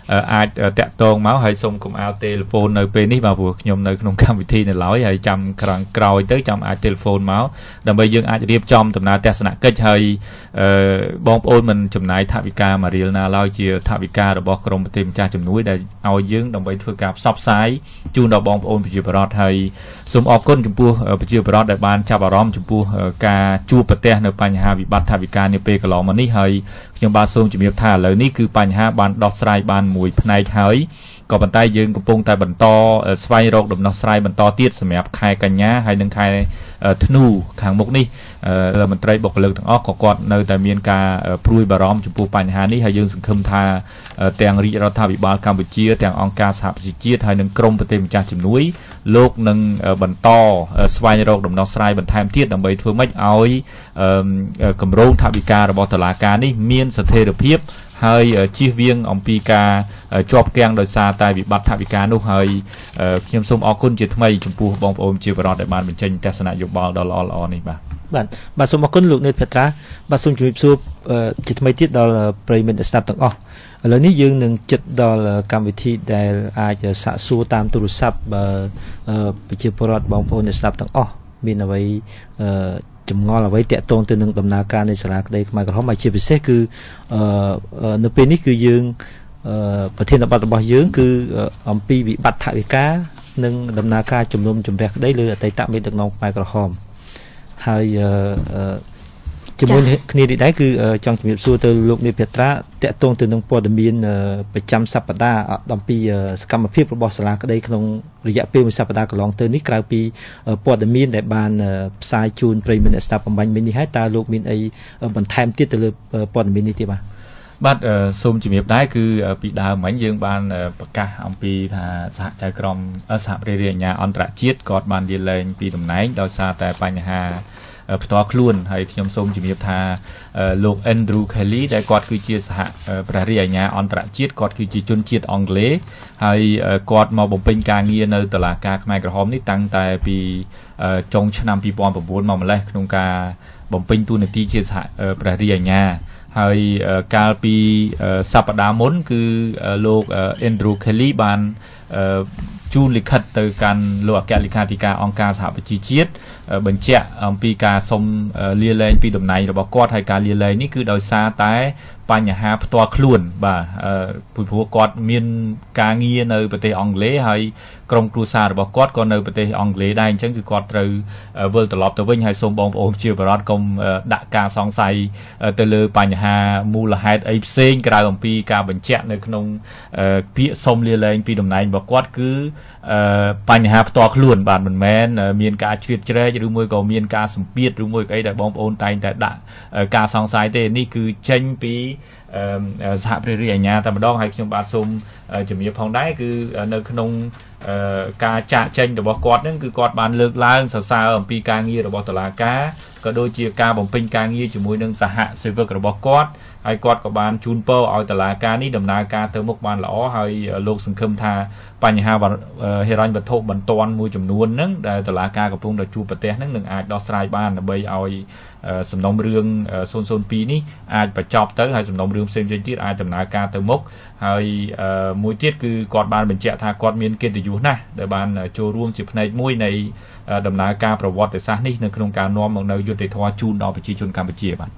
អាចតាក់ទងមកហើយសូមកុំឲ្យទូរស័ព្ទនៅពេលនេះបាទព្រោះខ្ញុំនៅក្នុងកម្មវិធីនៅឡើយហើយចាំក្រោយក្រោយទៅចាំអាចទូរស័ព្ទមកដើម្បីយើងអាចរៀបចំដំណើរទស្សនកិច្ចហើយបងប្អូនមិនចំណាយថវិកាមួយរៀលណាឡើយជាថវិការបស់ក្រមប្រទេសម្ចាស់ជំនួយដែលឲ្យយើងដើម្បីធ្វើការផ្សព្វផ្សាយជូនដល់បងប្អូនប្រជាពលរដ្ឋហើយសូមអរគុណចំពោះប្រជាពលរដ្ឋដែលបានចាប់អារម្មណ៍ចំពោះការជួបប្រទះនៅបញ្ហាវិបត្តិថវិកានាពេលកន្លងមកនេះហើយខ្ញុំបាទសូមជម្រាបថាឥឡូវនេះគឺបញ្ហាបានដោះស្រាយបានមួយផ្នែកហើយក៏ប៉ុន្តែយើងកំពុងតែបន្តស្វែងរកដំណោះស្រាយបន្តទៀតសម្រាប់ខែកញ្ញាហើយនិងខែធ្នូខាងមុខនេះរដ្ឋមន្ត្រីបុគ្គលិកទាំងអស់ក៏គាត់នៅតែមានការព្រួយបារម្ភចំពោះបញ្ហានេះហើយយើងសង្ឃឹមថាទាំងរាជរដ្ឋាភិបាលកម្ពុជាទាំងអង្គការសហប្រជាជាតិហើយនិងក្រមប្រទេសម្ចាស់ជំនួយលោកនឹងបន្តស្វែងរកដំណោះស្រាយបន្ថែមទៀតដើម្បីធ្វើម៉េចឲ្យគម្រោងថវិការបស់តុលាការនេះមានស្ថិរភាពហើយជៀសវាងអំពីការជាប់គាំងដោយសារតែវិបត្តិថវិកានោះហើយខ្ញុំសូមអរគុណជាថ្មីចំពោះបងប្អូនជាបរិបទដែលបានបញ្ចេញទស្សនៈយោបល់ដ៏ល្អល្អនេះបាទបាទបាទសូមអរគុណលោកនេតភេត្រាបាទសូមជម្រាបសួរជាថ្មីទៀតដល់ប្រិយមិត្តស្ដាប់ទាំងអស់ឥឡូវនេះយើងនឹងជិតដល់កម្មវិធីដែលអាចសាកសួរតាមទូរស័ព្ទបើប្រជាពលរដ្ឋបងប្អូនអ្នកស្ដាប់ទាំងអស់មានអ្វីចម្ងល់អ្វីតាក់ទងទៅនឹងដំណើរការនៃសាលាក្តីខ្មែរក្រហមហើយជាពិសេសគឺនៅពេលនេះគឺយើងប្រធានបទរបស់យើងគឺអំពីវិបត្តិថវិកានិងដំណើរការជំនុំជម្រះក្តីលើអតីតមេដឹកនាំខ្មែរក្រហមហើយជាមួយគ្នានេះដែរគឺចង់ជំរាបសួរទៅលោកនេតភេត្រាតាក់ទងទៅនឹងព័ត៌មានប្រចាំសប្តាហ៍អំពីសកម្មភាពរបស់សាលាក្តីក្នុងរយៈពេលមួយសប្តាហ៍កន្លងទៅនេះក្រៅពីព័ត៌មានដែលបានផ្សាយជូនប្រិយមិត្តអ្នកស្ដាប់បំបញ្ញមិញនេះហើយតើលោកមានអីបន្ថែមទៀតទៅលើព័ត៌មាននេះទេបាទបាទសូមជំរាបដែរគឺពីដើមមិញយើងបានប្រកាសអំពីថាសហចៅក្រមសហព្រះរាជអាជ្ញាអន្តរជាតិគាត់បានលាលែងពីតំណែងដោយសារតែបញ្ហាផ្ទាល់ខ្លួនហើយខ្ញុំសូមជំរាបថាលោក Andrew Kelly ដែលគាត់គឺជាសហព្រះរាជអាជ្ញាអន្តរជាតិគាត់គឺជាជនជាតិអង់គ្លេសហើយគាត់មកបំពេញការងារនៅតុលាការខ្មែរក្រហមនេះតាំងតែពីចុងឆ្នាំពីរពាន់ប្រាំបួនមកម្លេះក្នុងការបំពេញតួនាទីជាសហព្រះរាជអាជ្ញាហើយកាលពីសប្តាហ៍មុនគឺលោក Andrew Kelly បានជូនលិខិតទៅកាន់លោកអគ្គលេខាធិការអង្គការសហប្រជាជាតិបញ្ជាក់អំពីការសុំលាលែងពីតំណែងរបស់គាត់ហើយការលាលែងនេះគឺដោយសារតែបញ្ហាផ្ទាល់ខ្លួនបាទពីព្រោះគាត់មានការងារនៅប្រទេសអង់គ្លេសហើយក្រុមគ្រួសាររបស់គាត់ក៏នៅប្រទេសអង់គ្លេសដែរអញ្ចឹងគឺគាត់ត្រូវវិលត្រឡប់ទៅវិញហើយសូមបងប្អូនជាបរិបទកុំដាក់ការសង្ស័យទៅលើបញ្ហាមូលហេតុអីផ្សេងក្រៅអំពីការបញ្ជាក់នៅក្នុងពាក្យសុំលាលែងពីតំណែងរបស់គាត់គឺបញ្ហាផ្ទាល់ខ្លួនបាទមិនមែនមានការជ្រៀតជ្រែកឬមួយក៏មានការសម្ពាធឬមួយក៏អីដែលបងប្អូនតែងតែដាក់ការសង្ស័យទេនេះគឺចេញពីសហព្រះរាជអាជ្ញាតែម្ដងហើយខ្ញុំបាទសូមជំរាបផងដែរគឺនៅក្នុងការចាក់ចែងរបស់គាត់ហ្នឹងគឺគាត់បានលើកឡើងសរសើរអំពីការងាររបស់តុលាការក៏ដូចជាការបំពេញការងារជាមួយនឹងសហសេវករបស់គាត់ហើយគាត់ក៏បានជូនពរឲ្យតុលាការនេះដំណើរការទៅមុខបានល្អហើយលោកសង្ឃឹមថាបញ្ហាហិរញ្ញវត្ថុបន្ទាន់មួយចំនួនហ្នឹងដែលតុលាការកំពុងតែជួបប្រទះហ្នឹងនឹងអាចដោះស្រាយបានដើម្បីឲ្យសំណុំរឿងศูนย์ ศูนย์ ពីរនេះអាចបញ្ចប់ទៅហើយសំណុំរឿងផ្សេងៗទៀតអាចដំណើរការទៅមុខហើយមួយទៀតគឺគាត់បានបញ្ជាក់ថាគាត់មានកិត្តិយសណាស់ដែលបានចូលរួមជាផ្នែកមួយនៃដំណើរការប្រវត្តិសាស្ត្រនេះនៅក្នុងការនាំមកនៅយុត្តិធម៌ជូនដល់ប្រជាជនកម្ពុជាបាទ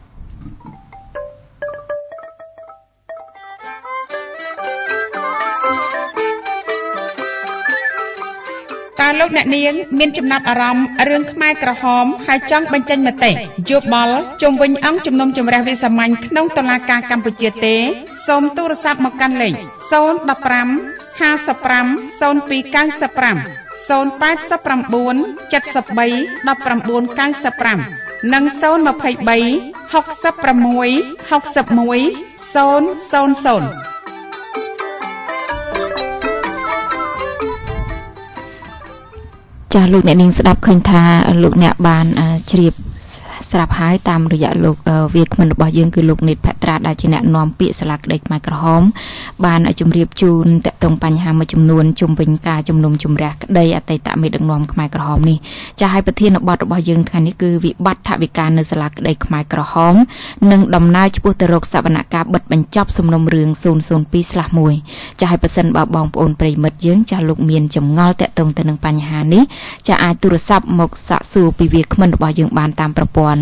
តើលោកអ្នកនាងមានចំណាប់អារម្មណ៍រឿងខ្មែរក្រហមហើយចង់បញ្ចេញមតិយោបល់ជុំវិញអង្គជំនុំជម្រះវិសាមញ្ញក្នុងតុលាការកម្ពុជាទេសូមទូរស័ព្ទមកកាន់លេខศูนย์ หนึ่ง ห้า ห้า ห้า ศูนย์ ศูนย์ ពីរ เก้า ห้า ศูนย์ ศูนย์ แปด เก้า เจ็ด สาม หนึ่ง เก้า เก้า និងศูนย์ ยี่สิบ สาม หก หก หก หนึ่ง ศูนย์ ศูนย์ ศูนย์ចាលោកអ្នកនាងស្ដាប់ឃើញថាលោកអ្នកបានជ្រាបស្រាប់ហើយតាមរយៈលោកវាគ្មិនរបស់យើងគឺលោកនេតភត្រាដែលជាអ្នកនាំពាក្យសាលាក្តីខ្មែរក្រហមបានជម្រាបជូនតកតងបញ្ហាមួយចំនួនជុំវិញការជំនុំជម្រះក្តីអតីតមេដឹកនាំខ្មែរក្រហមនេះចាស់ហើយប្រធានបទរបស់យើងថ្ងៃនេះគឺវិបត្តិថវិកានៅសាលាក្តីខ្មែរក្រហមនិងដំណើរឆ្ពោះទៅរកសវនកម្មបិទបញ្ចប់សំណុំរឿង ศูนย์ ศูนย์ ពីរ មួយ ចាស់ហើយប្រសិនបើបងប្អូនប្រិយមិត្តយើងចាស់លោកមានចម្ងល់តកតងទៅនឹងបញ្ហានេះចាស់អាចទូរស័ព្ទមកសាកសួរពីវាគ្មិនរបស់យើងបានតាមប្រព័ន្ធ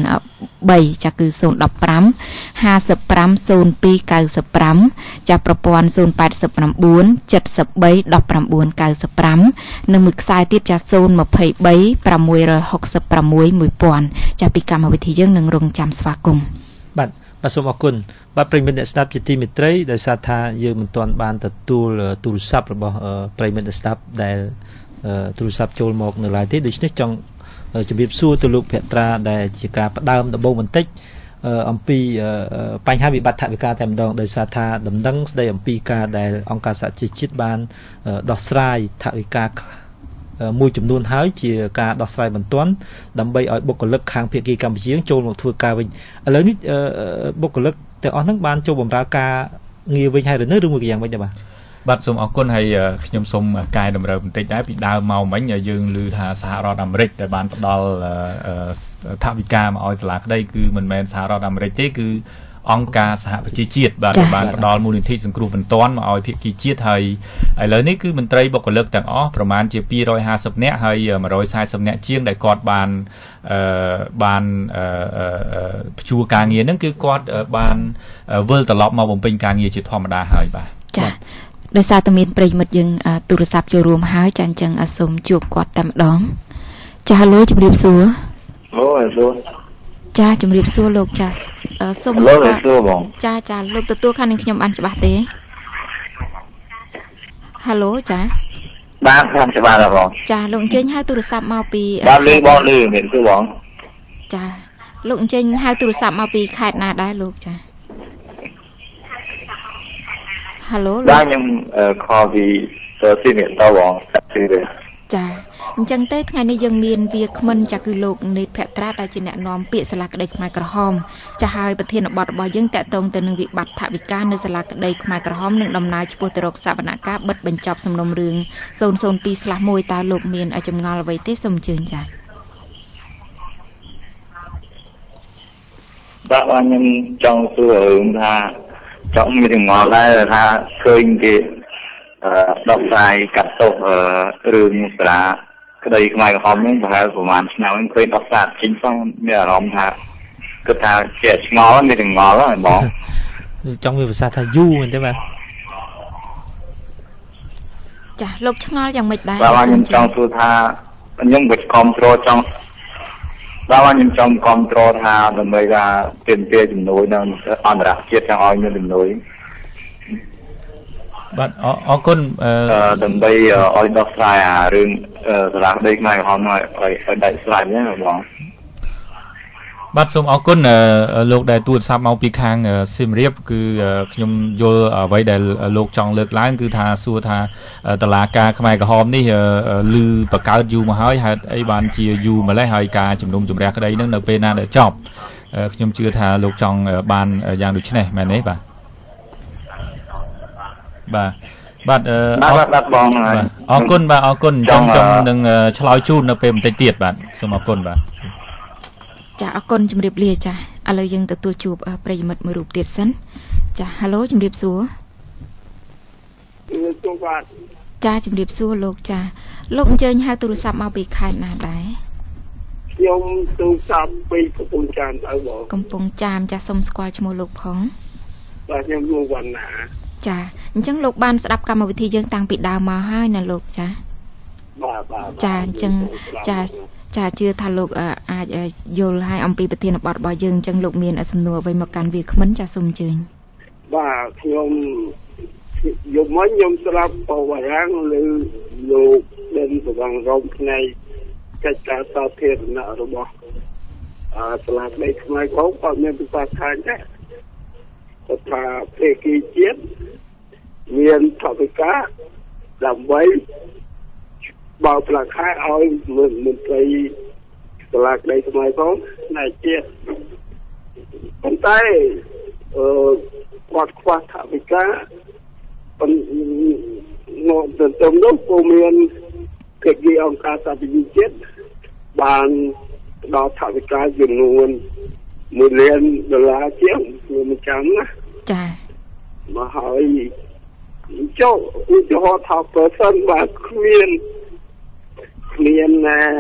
3 ចាស់គឺ ศูนย์ หนึ่ง ห้า ห้า ห้า ห้า ศูนย์ สอง เก้า ห้า ចាស់ប្រព័ន្ធ ศูนย์ แปด เก้า เจ็ด สาม หนึ่ง เก้า เก้า ห้า និងមួយខ្សែទៀតចាស់ ศูนย์ สอง สาม หก หก หก หนึ่ง ចាស់ពីកម្មវិធីយើងនឹងរងចាំស្វាគមន៍បាទបាទសូមអរគុណបាទប្រិយមិត្តអ្នកស្ដាប់ជាទីមេត្រីដោយសារថាយើងមិនទាន់បានទទួលទូរស័ព្ទរបស់ប្រិយមិត្តអ្នកស្ដាប់ដែលទូរស័ព្ទចូលមកនៅឡើយទេដូច្នេះចង់ជម្រាបសួរទៅលោកភត្រាដែលជាការផ្ដើមដំបូងបន្តិចអំពីបញ្ហាវិបត្តិថវិកាតែម្ដងដោយសារថាដំណឹងស្ដីអំពីការដែលអង្គការសហជីវជាតិបានដោះស្រាយថវិកាមួយចំនួនហើយជាការដោះស្រាយបន្ទាន់ដើម្បីឲ្យបុគ្គលិកខាងភាគីកម្ពុជាចូលមកធ្វើការវិញឥឡូវនេះបុគ្គលិកទាំងអស់ហ្នឹងបានចូលបម្រើការងារវិញហើយឬនៅឬមួយយ៉ាងវិញដែរបាទបាទសូមអរគុណហើយខ្ញុំសូមកែតម្រូវបន្តិចដែរពីដើមមកមិញយើងឮថាសហរដ្ឋអាមេរិកដែលបានផ្ដល់ថវិកាមកឲ្យសាលាក្តីគឺមិនមែនសហរដ្ឋអាមេរិកទេគឺអង្គការសហប្រជាជាតិបាទបានផ្ដល់មូលនិធិសង្គ្រោះបន្ទាន់មកឲ្យភាគីជាតិហើយឥឡូវនេះគឺមន្ត្រីបុគ្គលិកទាំងអស់ប្រមាណជាពីររយห้าสิบនាក់ហើយមួយរយสี่สิบនាក់ជាងដែលគាត់បានអឺបានអឺព្យួរការងារហ្នឹងគឺគាត់បានវិលត្រឡប់មកបំពេញការងារជាធម្មតាហើយបាទចា៎ដោយសារតែមានប្រិយមិត្តយើងទូរស័ព្ទចូលរួមហើយចាអញ្ចឹងសូមជួបគាត់តែម្ដងចាហៅលោកជំរាបសួរអូសួរចាជំរាបសួរលោកចាសូមលោកសួរបងចាចាលោកទទួលខាងនឹងខ្ញុំបានច្បាស់ទេហៅឡូចាបានខាងច្បាស់ហើយបងចាលោកអញ្ជើញហៅទូរស័ព្ទមកពីបានលឺបងលឺមានគឺបងចាលោកអញ្ជើញហៅទូរស័ព្ទមកពីខេត្តណាដែរលោកចាហៅឡូបាទខ្ញុំខលពីស៊ីមេតតបងចាអញ្ចឹងទេថ្ងៃនេះយើងមានវាគ្មិនចាគឺលោកនេតភត្រាដែលជាអ្នកនាំពាក្យសាលាក្តីខ្មែរក្រហមចាហើយប្រធានបទរបស់យើងតកតងទៅនឹងវិបត្តិថវិកានៅសាលាក្តីខ្មែរក្រហមនិងដំណើរឆ្ពោះទៅរកសវនកម្មបិទបញ្ចប់សំណុំរឿង ศูนย์ ศูนย์ ពីរ មួយ តើលោកមានចម្ងល់អ្វីទេសូមអញ្ជើញចាបាទខ្ញុំចង់សួររឿងថាចង់មានចម្ងល់ដែរថាឃើញគេដោះស្រាយកាត់ទោសរឿងសាលាក្តីខ្មែរក្រហមនេះប្រហែលប្រហែលឆ្នាំឃើញដោះស្រាយចេញផងមានអារម្មណ៍ថាគិតថាជាឆ្ងល់មានចម្ងល់ហ្នឹងបងចង់មានភាសាថាយូរមែនទេបាទចាលោកឆ្ងល់យ៉ាងម៉េចដែរបាទខ្ញុំចង់សួរថាខ្ញុំក៏គ្រប់គ្រងចង់បាទខ្ញុំចង់គ្រប់គ្រងថាដើម្បីថាទាមទារជំនួយនៅអន្តរជាតិចង់ឲ្យមានជំនួយបាទអរគុណដើម្បីឲ្យដោះស្រាយអារឿងសាលាក្តីខ្មែរក្រហមឲ្យឲ្យដាច់ស្រេចហ្នឹងបងបាទសូមអរគុណលោកដែលទូរស័ព្ទមកពីខាងសៀមរាបគឺខ្ញុំយល់អ្វីដែលលោកចង់លើកឡើងគឺថាសួរថាតឡាការខ្មែរក្រហមនេះឮបកកើតយូរមកហើយហេតុអីបានជាយូរម្លេះហើយការជំនុំជម្រះក្តីហ្នឹងនៅពេលណាដែលចប់ខ្ញុំជឿថាលោកចង់បានយ៉ាងដូចនេះមែនទេបាទបាទបាទអរបាទបងអរគុណបាទអរគុណអញ្ចឹងខ្ញុំនឹងឆ្លើយជូននៅពេលបន្តិចទៀតបាទសូមអរគុណបាទចាអរគុណជំរាបលាចាឥឡូវយើងទទួលជួបប្រិយមិត្តមួយរូបទៀតសិនចាហៅឡូជំរាបសួរជួបបាទចាជំរាបសួរលោកចាលោកអញ្ជើញហៅទូរស័ព្ទមកពីខេត្តណាដែរខ្ញុំទូរស័ព្ទពីកំពង់ចាមទៅបងកំពង់ចាមចាសូមស្គាល់ឈ្មោះលោកផងបាទខ្ញុំលោកវណ្ណាចាអញ្ចឹងលោកបានស្ដាប់កម្មវិធីយើងតាំងពីដើមមកហើយណាលោកចាបាទបាទចាអញ្ចឹងចាចាជឿថាលោកអាចយល់ឲ្យអំពីប្រធានបទរបស់យើងអញ្ចឹងលោកមានសំណួរអ្វីមកកាន់វាគ្មិនចាសូមអញ្ជើញបាទខ្ញុំយប់មិញខ្ញុំស្ដាប់បបរាំងឬលោកដែលប្រវងរំផ្នែកកិច្ចការសាធារណៈរបស់អសាលាក្តីខ្មែរក្រហមក៏មានពិសាខាងដែរគាត់ថាភាគីជាតិមានថវិកាដើម្បីបើកផ្លាកខែឲ្យមន្ត្រីតឡាក្តីថ្មីផងណែជាតិប៉ុន្តែអឺគាត់ខ្វះថវិកាប៉ុន្តែមកទៅទៅនោះក៏មានកិច្ចការអង្គការសហប្រជាជាតិបានផ្ដល់ថវិកាចំនួនមួយលានដុល្លារជាងមួយចាំណាចាមកហើយចុះឧទាហរណ៍ថាប្រសិនបើគ្មានគ្មានអឺ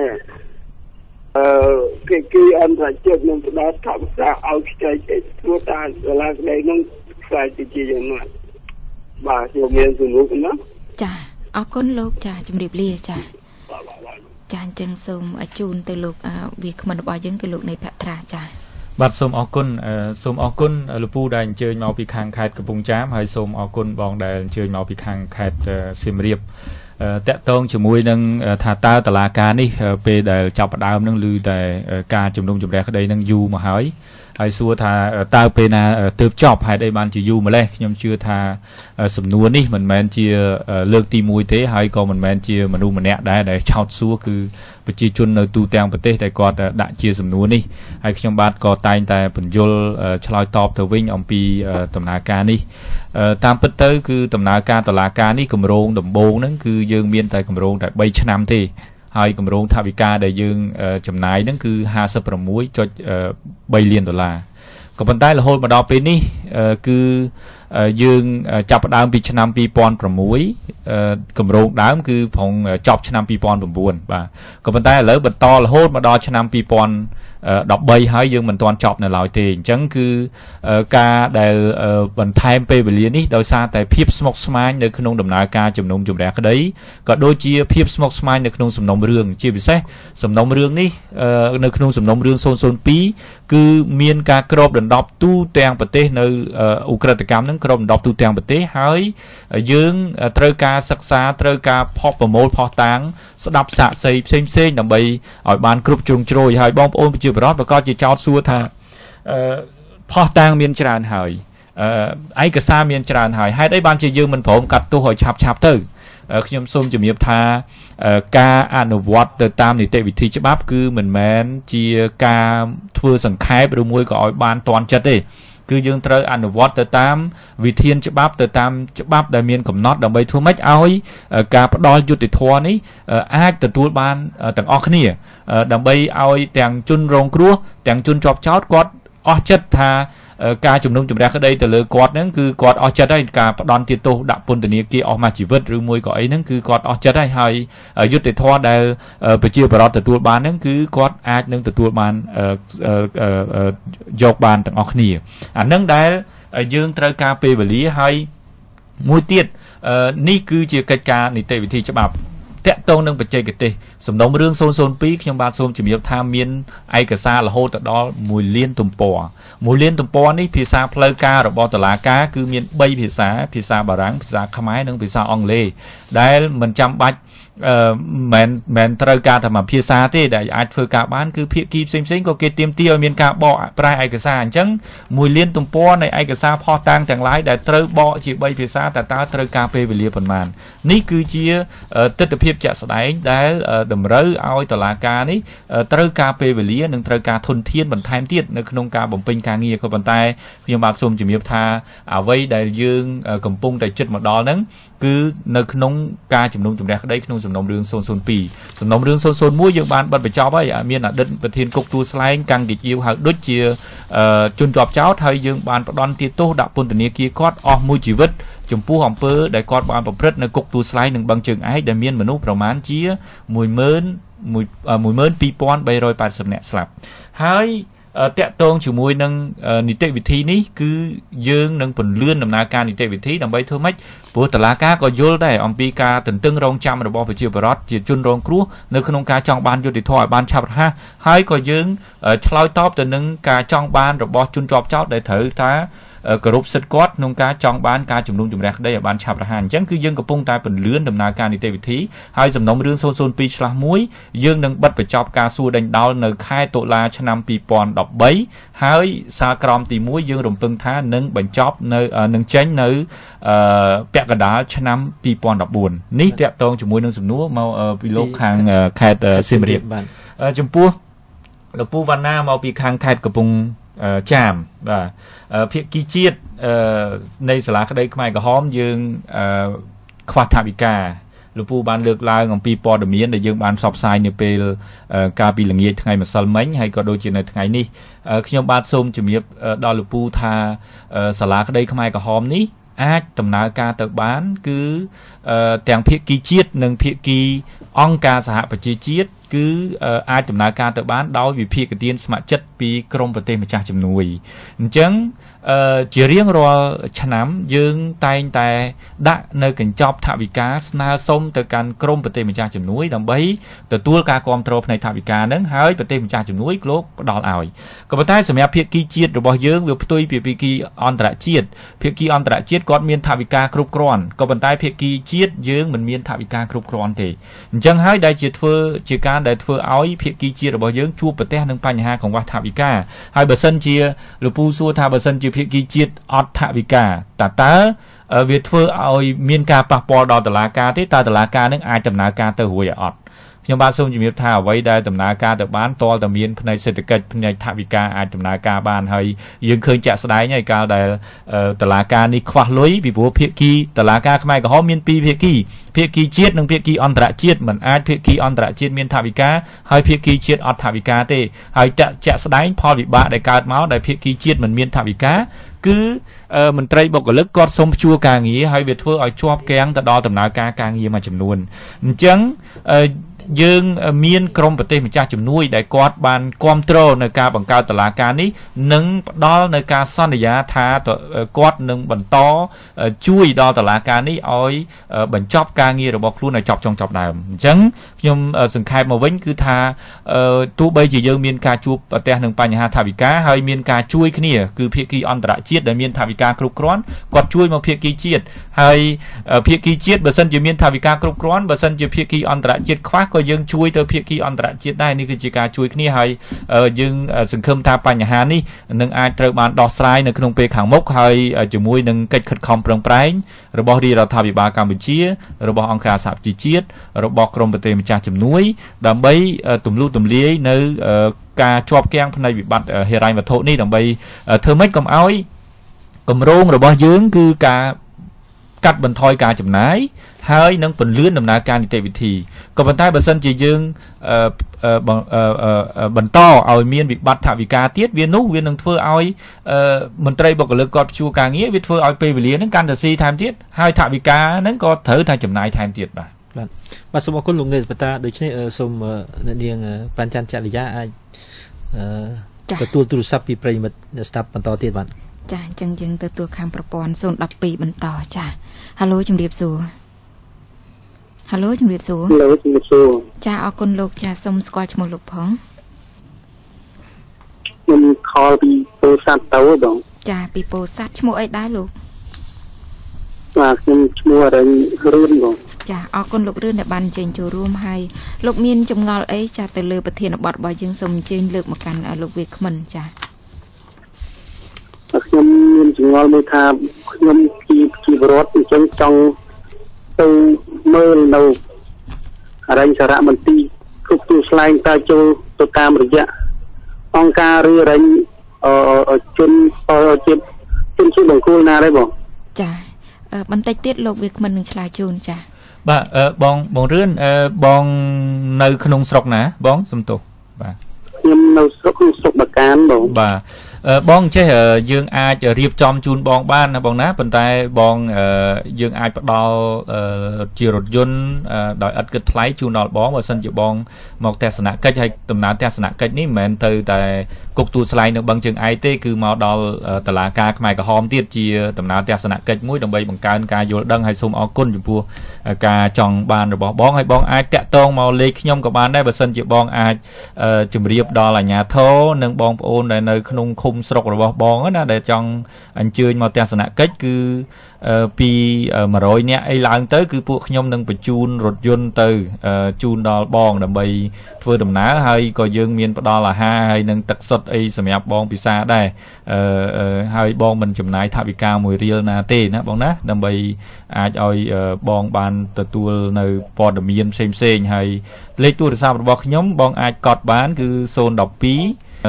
កិច្ចការអន្តរជាតិនឹងផ្ដល់ថវិកាឲ្យខ្ចីធ្វើតាមដុល្លារក្តីនឹងខ្សែទៅជាយ៉ាងណាបាទខ្ញុំមានសំណួរណាចាអរគុណលោកចាជម្រាបលាចាចាអញ្ចឹងសូមជូនទៅលោកវាគ្មិនរបស់យើងគឺលោកនៃភក្ត្រាចាបាទសូមអរគុណសូមអរគុណលោកពូដែលអញ្ជើញមកពីខាងខេត្តកំពង់ចាមហើយសូមអរគុណបងដែលអញ្ជើញមកពីខាងខេត្តសៀមរាបតាក់ទងជាមួយនឹងថាតើតុលាការនេះពេលដែលចាប់ផ្ដើមនឹងឮតែការជំនុំជម្រះក្តីនឹងយូរមកហើយហើយសួរថាតើពេលណាទើបចប់ហេតុអីបានជាយូរម្លេះខ្ញុំជឿថាសំណួរនេះមិនមែនជាលើកទីមួយទេហើយក៏មិនមែនជាមនុស្សម្នាក់ដែរដែលឆោតសួរគឺប្រជាជននៅទូទាំងប្រទេសដែលគាត់ដាក់ជាសំណួរនេះហើយខ្ញុំបាទក៏តែងតែបញ្យល់ឆ្លើយតបទៅវិញអំពីដំណើរការនេះតាមពិតទៅគឺដំណើរការតុលាការនេះគម្រោងដំបូងហ្នឹងគឺយើងមានតែគម្រោងតែ3ឆ្នាំទេហើយគម្រោងថវិកាដែលយើងចំណាយហ្នឹងគឺ ห้าสิบหกจุดสาม លានដុល្លារក៏ប៉ុន្តែរហូតមកដល់ពេលនេះគឺយើងចាប់ផ្ដើមពីឆ្នាំពីរពាន់ប្រាំមួយគម្រោងដើមគឺប្រងចប់ឆ្នាំពីរពាន់ប្រាំបួនបាទក៏ប៉ុន្តែឥឡូវបន្តរហូតមកដល់ឆ្នាំពីរពាន់ដប់បីហើយយើងមិនទាន់ចប់នៅឡើយទេអញ្ចឹងគឺការដែលបន្ថែមពេលវេលានេះដោយសារតែភាពស្មុគស្មាញនៅក្នុងដំណើរការជំនុំជម្រះក្តីក៏ដូចជាភាពស្មុគស្មាញនៅក្នុងសំណុំរឿងជាពិសេសសំណុំរឿងនេះនៅក្នុងសំណុំរឿងศูนย์ศูนย์twoគឺមានការគ្របដណ្ដប់ទូទាំងប្រទេសនៅឧក្រិដ្ឋកម្មហ្នឹងគ្របដណ្ដប់ទូទាំងប្រទេសហើយយើងត្រូវការសិក្សាត្រូវការផុសប្រមូលផុសតាងស្ដាប់សាកសីផ្សេងផ្សេងដើម្បីឲ្យបានគ្រប់ជ្រុងជ្រោយហើយបងប្អូនប្រជាពលរដ្ឋប្រកាសជាចោទសួរថាអឺផុសតាងមានច្រើនហើយអឺឯកសារមានច្រើនហើយហេតុអីបានជាយើងមិនព្រមកាត់ទោសឲ្យឆាប់ឆាប់ទៅខ្ញុំសូមជំរាបថាការអនុវត្តទៅតាមនីតិវិធីច្បាប់គឺមិនមែនជាការធ្វើសង្ខេបឬមួយក៏ឲ្យបានទាន់ចិត្តទេគឺយើងត្រូវអនុវត្តទៅតាមវិធានច្បាប់ទៅតាមច្បាប់ដែលមានកំណត់ដើម្បីធ្វើម៉េចឲ្យការផ្ដល់យុត្តិធម៌នេះអាចទទួលបានទាំងអស់គ្នាដើម្បីឲ្យទាំងជនរងគ្រោះទាំងជនជាប់ចោទគាត់អស់ចិត្តថាការជំនុំជម្រះក្តីទៅលើគាត់ហ្នឹងគឺគាត់អស់ចិត្តហើយការផ្ដន់ទាទោសដាក់ពន្ធនាគារអស់មួយជីវិតឬមួយក៏អីហ្នឹងគឺគាត់អស់ចិត្តហើយហើយយុត្តិធម៌ដែលប្រជាពលរដ្ឋទទួលបានហ្នឹងគឺគាត់អាចនឹងទទួលបានយកបានទាំងអស់គ្នាអាហ្នឹងដែលយើងត្រូវការពេលវេលាហើយមួយទៀតនេះគឺជាកិច្ចការនីតិវិធីច្បាប់តាក់ទងនឹងបច្ចេកទេសសំណុំរឿងศูนย์ศูนย์twoខ្ញុំបាទសូមជំរាបថាមានឯកសាររហូតដល់មួយលានទំព័រមួយលានទំព័រនេះភាសាផ្លូវការរបស់តុលាការគឺមានបីភាសាភាសាបារាំងភាសាខ្មែរនិងភាសាអង់គ្លេសដែលមិនចាំបាច់អឺមិនមិនត្រូវការតែមួយភាសាទេដែលអាចធ្វើការបានគឺភាគីផ្សេងផ្សេងក៏គេទាមទារឲ្យមានការបកប្រែឯកសារអញ្ចឹងមួយលានទំព័រនៃឯកសារផុសតាងទាំងឡាយដែលត្រូវបកជាបីភាសាតើតើត្រូវការពេលវេលាប៉ុន្មាននេះគឺជាទិដ្ឋភាពជាក់ស្ដែងដែលតម្រូវឲ្យតុលាការនេះត្រូវការពេលវេលានិងត្រូវការធនធានបន្ថែមទៀតនៅក្នុងការបំពេញការងារក៏ប៉ុន្តែខ្ញុំបាទសូមជំរាបថាអ្វីដែលយើងកំពុងតែចិត្តមកដល់ហ្នឹងគឺនៅក្នុងការជំនុំជម្រះក្តីក្នុងសំណុំរឿងศูนย์ศูนย์twoសំណុំរឿងศูนย์ศูนย์oneយើងបានបិទបញ្ចប់ហើយមានអតីតប្រធានគុកទួលស្លែងកាំងតិជាវហៅដូចជាជនជាប់ចោទហើយយើងបានផ្ដន់ទាទោសដាក់ពន្ធនាគារគាត់អស់មួយជីវិតចំពោះអំពើដែលគាត់បានប្រព្រឹត្តនៅគុកទួលស្លែងនិងបឹងជើងឯកដែលមានមនុស្សប្រមាណជាមួយម៉ឺនពីរពាន់បីរយប៉ែតសិបនាក់ស្លាប់ហើយតាក់ទងជាមួយនឹងនីតិវិធីនេះគឺយើងនឹងពន្លឿនដំណើរការនីតិវិធីដើម្បីធ្វើម៉េចព្រោះតុលាការក៏យល់ដែរអំពីការទន្ទឹងរង់ចាំរបស់ប្រជាពលរដ្ឋជាជនរងគ្រោះនៅក្នុងការចង់បានយុត្តិធម៌ឲ្យបានឆាប់រហ័សហើយក៏យើងឆ្លើយតបទៅនឹងការចង់បានរបស់ជនជាប់ចោទដែលត្រូវថាគោរពសិទ្ធិគាត់ក្នុងការចង់បានការជំនុំជម្រះក្តីឲ្យបានឆាប់រហ័សអញ្ចឹងគឺយើងកំពុងតែពន្លឿនដំណើរការនីតិវិធីហើយសំណុំរឿងศูนย์ศูนย์twoឆ្លាស់មួយយើងនឹងបិទបញ្ចប់ការសួរដេញដោលនៅខែតុលាឆ្នាំពីរពាន់ដប់បីហើយសាលក្រមទីមួយយើងរំពឹងថានឹងបញ្ចប់នៅនឹងចេញនៅពាក់កណ្ដាលឆ្នាំពីរពាន់ដប់បួននេះតាក់ទងជាមួយនឹងសំណួរមកពីលោកខាងខេត្តសៀមរាបចំពោះលោកពូវណ្ណាមកពីខាងខេត្តកំពង់ចាមបាទភាគីជាតិនៃសាលាក្តីខ្មែរក្រហមយើងខ្វះថវិកាលោកពូបានលើកឡើងអំពីព័ត៌មានដែលយើងបានផ្សព្វផ្សាយនៅពេលកាលពីល្ងាចថ្ងៃម្សិលមិញហើយក៏ដូចជានៅថ្ងៃនេះខ្ញុំបាទសូមជម្រាបដល់លោកពូថាសាលាក្តីខ្មែរក្រហមនេះអាចដំណើរការទៅបានគឺទាំងភាគីជាតិនិងភាគីអង្គការសហប្រជាជាតិគឺអាចដំណើរការទៅបានដោយវិភាគទានស្ម័គ្រចិត្តពីក្រមប្រទេសម្ចាស់ជំនួយអញ្ចឹងជារៀងរាល់ឆ្នាំយើងតែងតែដាក់នៅកញ្ចប់ថវិកាស្នើសុំទៅកាន់ក្រមប្រទេសម្ចាស់ជំនួយដើម្បីទទួលការគាំទ្រផ្នែកថវិកាហ្នឹងហើយប្រទេសម្ចាស់ជំនួយក៏លោកផ្ដល់ឲ្យក៏ប៉ុន្តែសម្រាប់ភាគីជាតិរបស់យើងវាផ្ទុយពីភាគីអន្តរជាតិភាគីអន្តរជាតិគាត់មានថវិកាគ្រប់គ្រាន់ក៏ប៉ុន្តែភាគីជាតិយើងមិនមានថវិកាគ្រប់គ្រាន់ទេអញ្ចឹងហើយដែលជាធ្វើជាការដែលធ្វើឲ្យភាគីជាតិរបស់យើងជួបប្រទះនឹងបញ្ហាកង្វះថវិកាហើយបើសិនជាលោកពូសួរថាបើសិនជាភាគីជាតិអត់ថវិកាតើតើវាធ្វើឲ្យមានការប៉ះពាល់ដល់តុលាការទេតើតុលាការនឹងអាចដំណើរការទៅរួចអត់ខ្ញុំបាទសូមជម្រាបថាអ្វីដែលដំណើរការទៅបានតលតែមានផ្នែកសេដ្ឋកិច្ចផ្នែកថវិកាអាចដំណើរការបានហើយយើងឃើញជាក់ស្ដែងហើយកាលដែលតុលាការនេះខ្វះលុយពីព្រោះភាគីតុលាការខ្មែរក្រហមមានពីរភាគីភាគីជាតិនិងភាគីអន្តរជាតិមិនអាចភាគីអន្តរជាតិមានថវិកាហើយភាគីជាតិអត់ថវិកាទេហើយជាក់ស្ដែងផលវិបាកដែលកើតមកដែលភាគីជាតិមិនមានថវិកាគឺមន្ត្រីបុគ្គលិកគាត់សុំព្យួរការងារហើយវាធ្វើឲ្យជាប់គាំងទៅដល់ដំណើរការការងារមួយចំនួនអញ្ចឹងយើងមានក្រមប្រទេសម្ចាស់ជំនួយដែលគាត់បានគ្រប់គ្រងនៅការបង្កើតតុលាការនេះនិងផ្ដល់នៅការសន្យាថាគាត់នឹងបន្តជួយដល់តុលាការនេះឲ្យបញ្ចប់ការងាររបស់ខ្លួនឲ្យចប់ចុងចប់ដើមអញ្ចឹងខ្ញុំសង្ខេបមកវិញគឺថាទោះបីជាយើងមានការជួបប្រទះនឹងបញ្ហាថវិកាហើយមានការជួយគ្នាគឺភាគីអន្តរជាតិដែលមានថវិកាគ្រប់គ្រាន់គាត់ជួយមកភាគីជាតិហើយភាគីជាតិបើសិនជាមានថវិកាគ្រប់គ្រាន់បើសិនជាភាគីអន្តរជាតិខ្វះក៏យើងជួយទៅភាគីអន្តរជាតិដែរនេះគឺជាការជួយគ្នាហើយយើងសង្ឃឹមថាបញ្ហានេះនឹងអាចត្រូវបានដោះស្រាយនៅក្នុងពេលខាងមុខហើយជាមួយនឹងកិច្ចខិតខំប្រឹងប្រែងរបស់រាជរដ្ឋាភិបាលកម្ពុជារបស់អង្គការសហប្រជាជាតិរបស់ក្រមប្រទេសម្ចាស់ជំនួយដើម្បីទម្លុះទម្លាយនៅការជាប់គាំងផ្នែកវិបត្តិហិរញ្ញវត្ថុនេះដើម្បីធ្វើម៉េចកុំឲ្យគម្រោងរបស់យើងគឺការកាត់បន្ថយការចំណាយហើយនឹងពន្លឿនដំណើរការនីតិវិធីក៏ប៉ុន្តែបើសិនជាយើងបន្តឲ្យមានវិបត្តិថវិកាទៀតវានោះវានឹងធ្វើឲ្យមន្ត្រីបុគ្គលិកគាត់ព្យួរការងារវាធ្វើឲ្យពេលវេលានឹងកាន់តែស៊ីថែមទៀតហើយថវិកានឹងក៏ត្រូវតែចំណាយថែមទៀតបាទបាទបាទសូមអរគុណលោកនេតបតាដូច្នេះសូមអ្នកនាងប៉ាន់ច័ន្ទចរិយាអាចទទួលទូរស័ព្ទពីប្រិយមិត្តស្ដាប់បន្តទៀតបាទចាអញ្ចឹងយើងទទួលខាងប្រព័ន្ធศูนย์ một haiបន្តចាហៅឡូជំរាបសួរហៅឡូជំរាបសួរហៅឡូជំរាបសួរចាអរគុណលោកចាសូមស្គាល់ឈ្មោះលោកផងខ្ញុំខលពីពោធិ៍សាត់ទៅបងចាពីពោធិ៍សាត់ឈ្មោះអីដែរលោកបាទខ្ញុំឈ្មោះរឹងរឿនបងចាអរគុណលោករឿនដែលបានអញ្ជើញចូលរួមហើយលោកមានចម្ងល់អីចាទៅលើប្រធានបទរបស់យើងសូមអញ្ជើញលើកមកកាន់លោកវាគ្មិនចាខ្ញុំមានចម្ងល់មួយថាខ្ញុំជាជីវរដ្ឋអញ្ចឹងចង់ទៅមើលនៅអរិញសារមន្ទីរគ្រប់ទូស្លែងតើចូលទៅតាមរយៈអង្គការឬអរិញជនជាជនជាបង្គោលណាដែរបងចាបន្តិចទៀតលោកវាគ្មិននឹងឆ្លើយជូនចាបាទបងបងរឿនបងនៅក្នុងស្រុកណាបងសំទោសបាទខ្ញុំនៅស្រុកស្រុកបកានបងបាទបងចេះយើងអាចរៀបចំជូនបងបានណាបងណាប៉ុន្តែបងយើងអាចផ្ដល់ជារថយន្តដោយឥតគិតថ្លៃជូនដល់បងបើសិនជាបងមកទស្សនកិច្ចហើយដំណើរទស្សនកិច្ចនេះមិនមែនទៅតែគុកទួលស្លែងនៅបឹងជើងឯកទេគឺមកដល់តុលាការខ្មែរក្រហមទៀតជាដំណើរទស្សនកិច្ចមួយដើម្បីបង្កើនការយល់ដឹងហើយសូមអរគុណចំពោះការចង់បានរបស់បងហើយបងអាចតាក់ទងមកលេខខ្ញុំក៏បានដែរបើសិនជាបងអាចជម្រាបដល់អាជ្ញាធរនិងបងប្អូនដែលនៅក្នុងឃុំុំស្រុករបស់បងណាដែលចង់អញ្ជើញមកទស្សនកិច្ចគឺពីone hundredនាក់អីឡើងទៅគឺពួកខ្ញុំនឹងបញ្ជូនរថយន្តទៅជូនដល់បងដើម្បីធ្វើដំណើរហើយក៏យើងមានផ្ដល់អាហារហើយនឹងទឹកសុទ្ធអីសម្រាប់បងពិសាដែរហើយបងមិនចំណាយថវិកាមួយរៀលណាទេណាបងណាដើម្បីអាចឲ្យបងបានទទួលនៅព័ត៌មានផ្សេងៗហើយលេខទូរស័ព្ទរបស់ខ្ញុំបងអាចកត់បានគឺzero one two four eight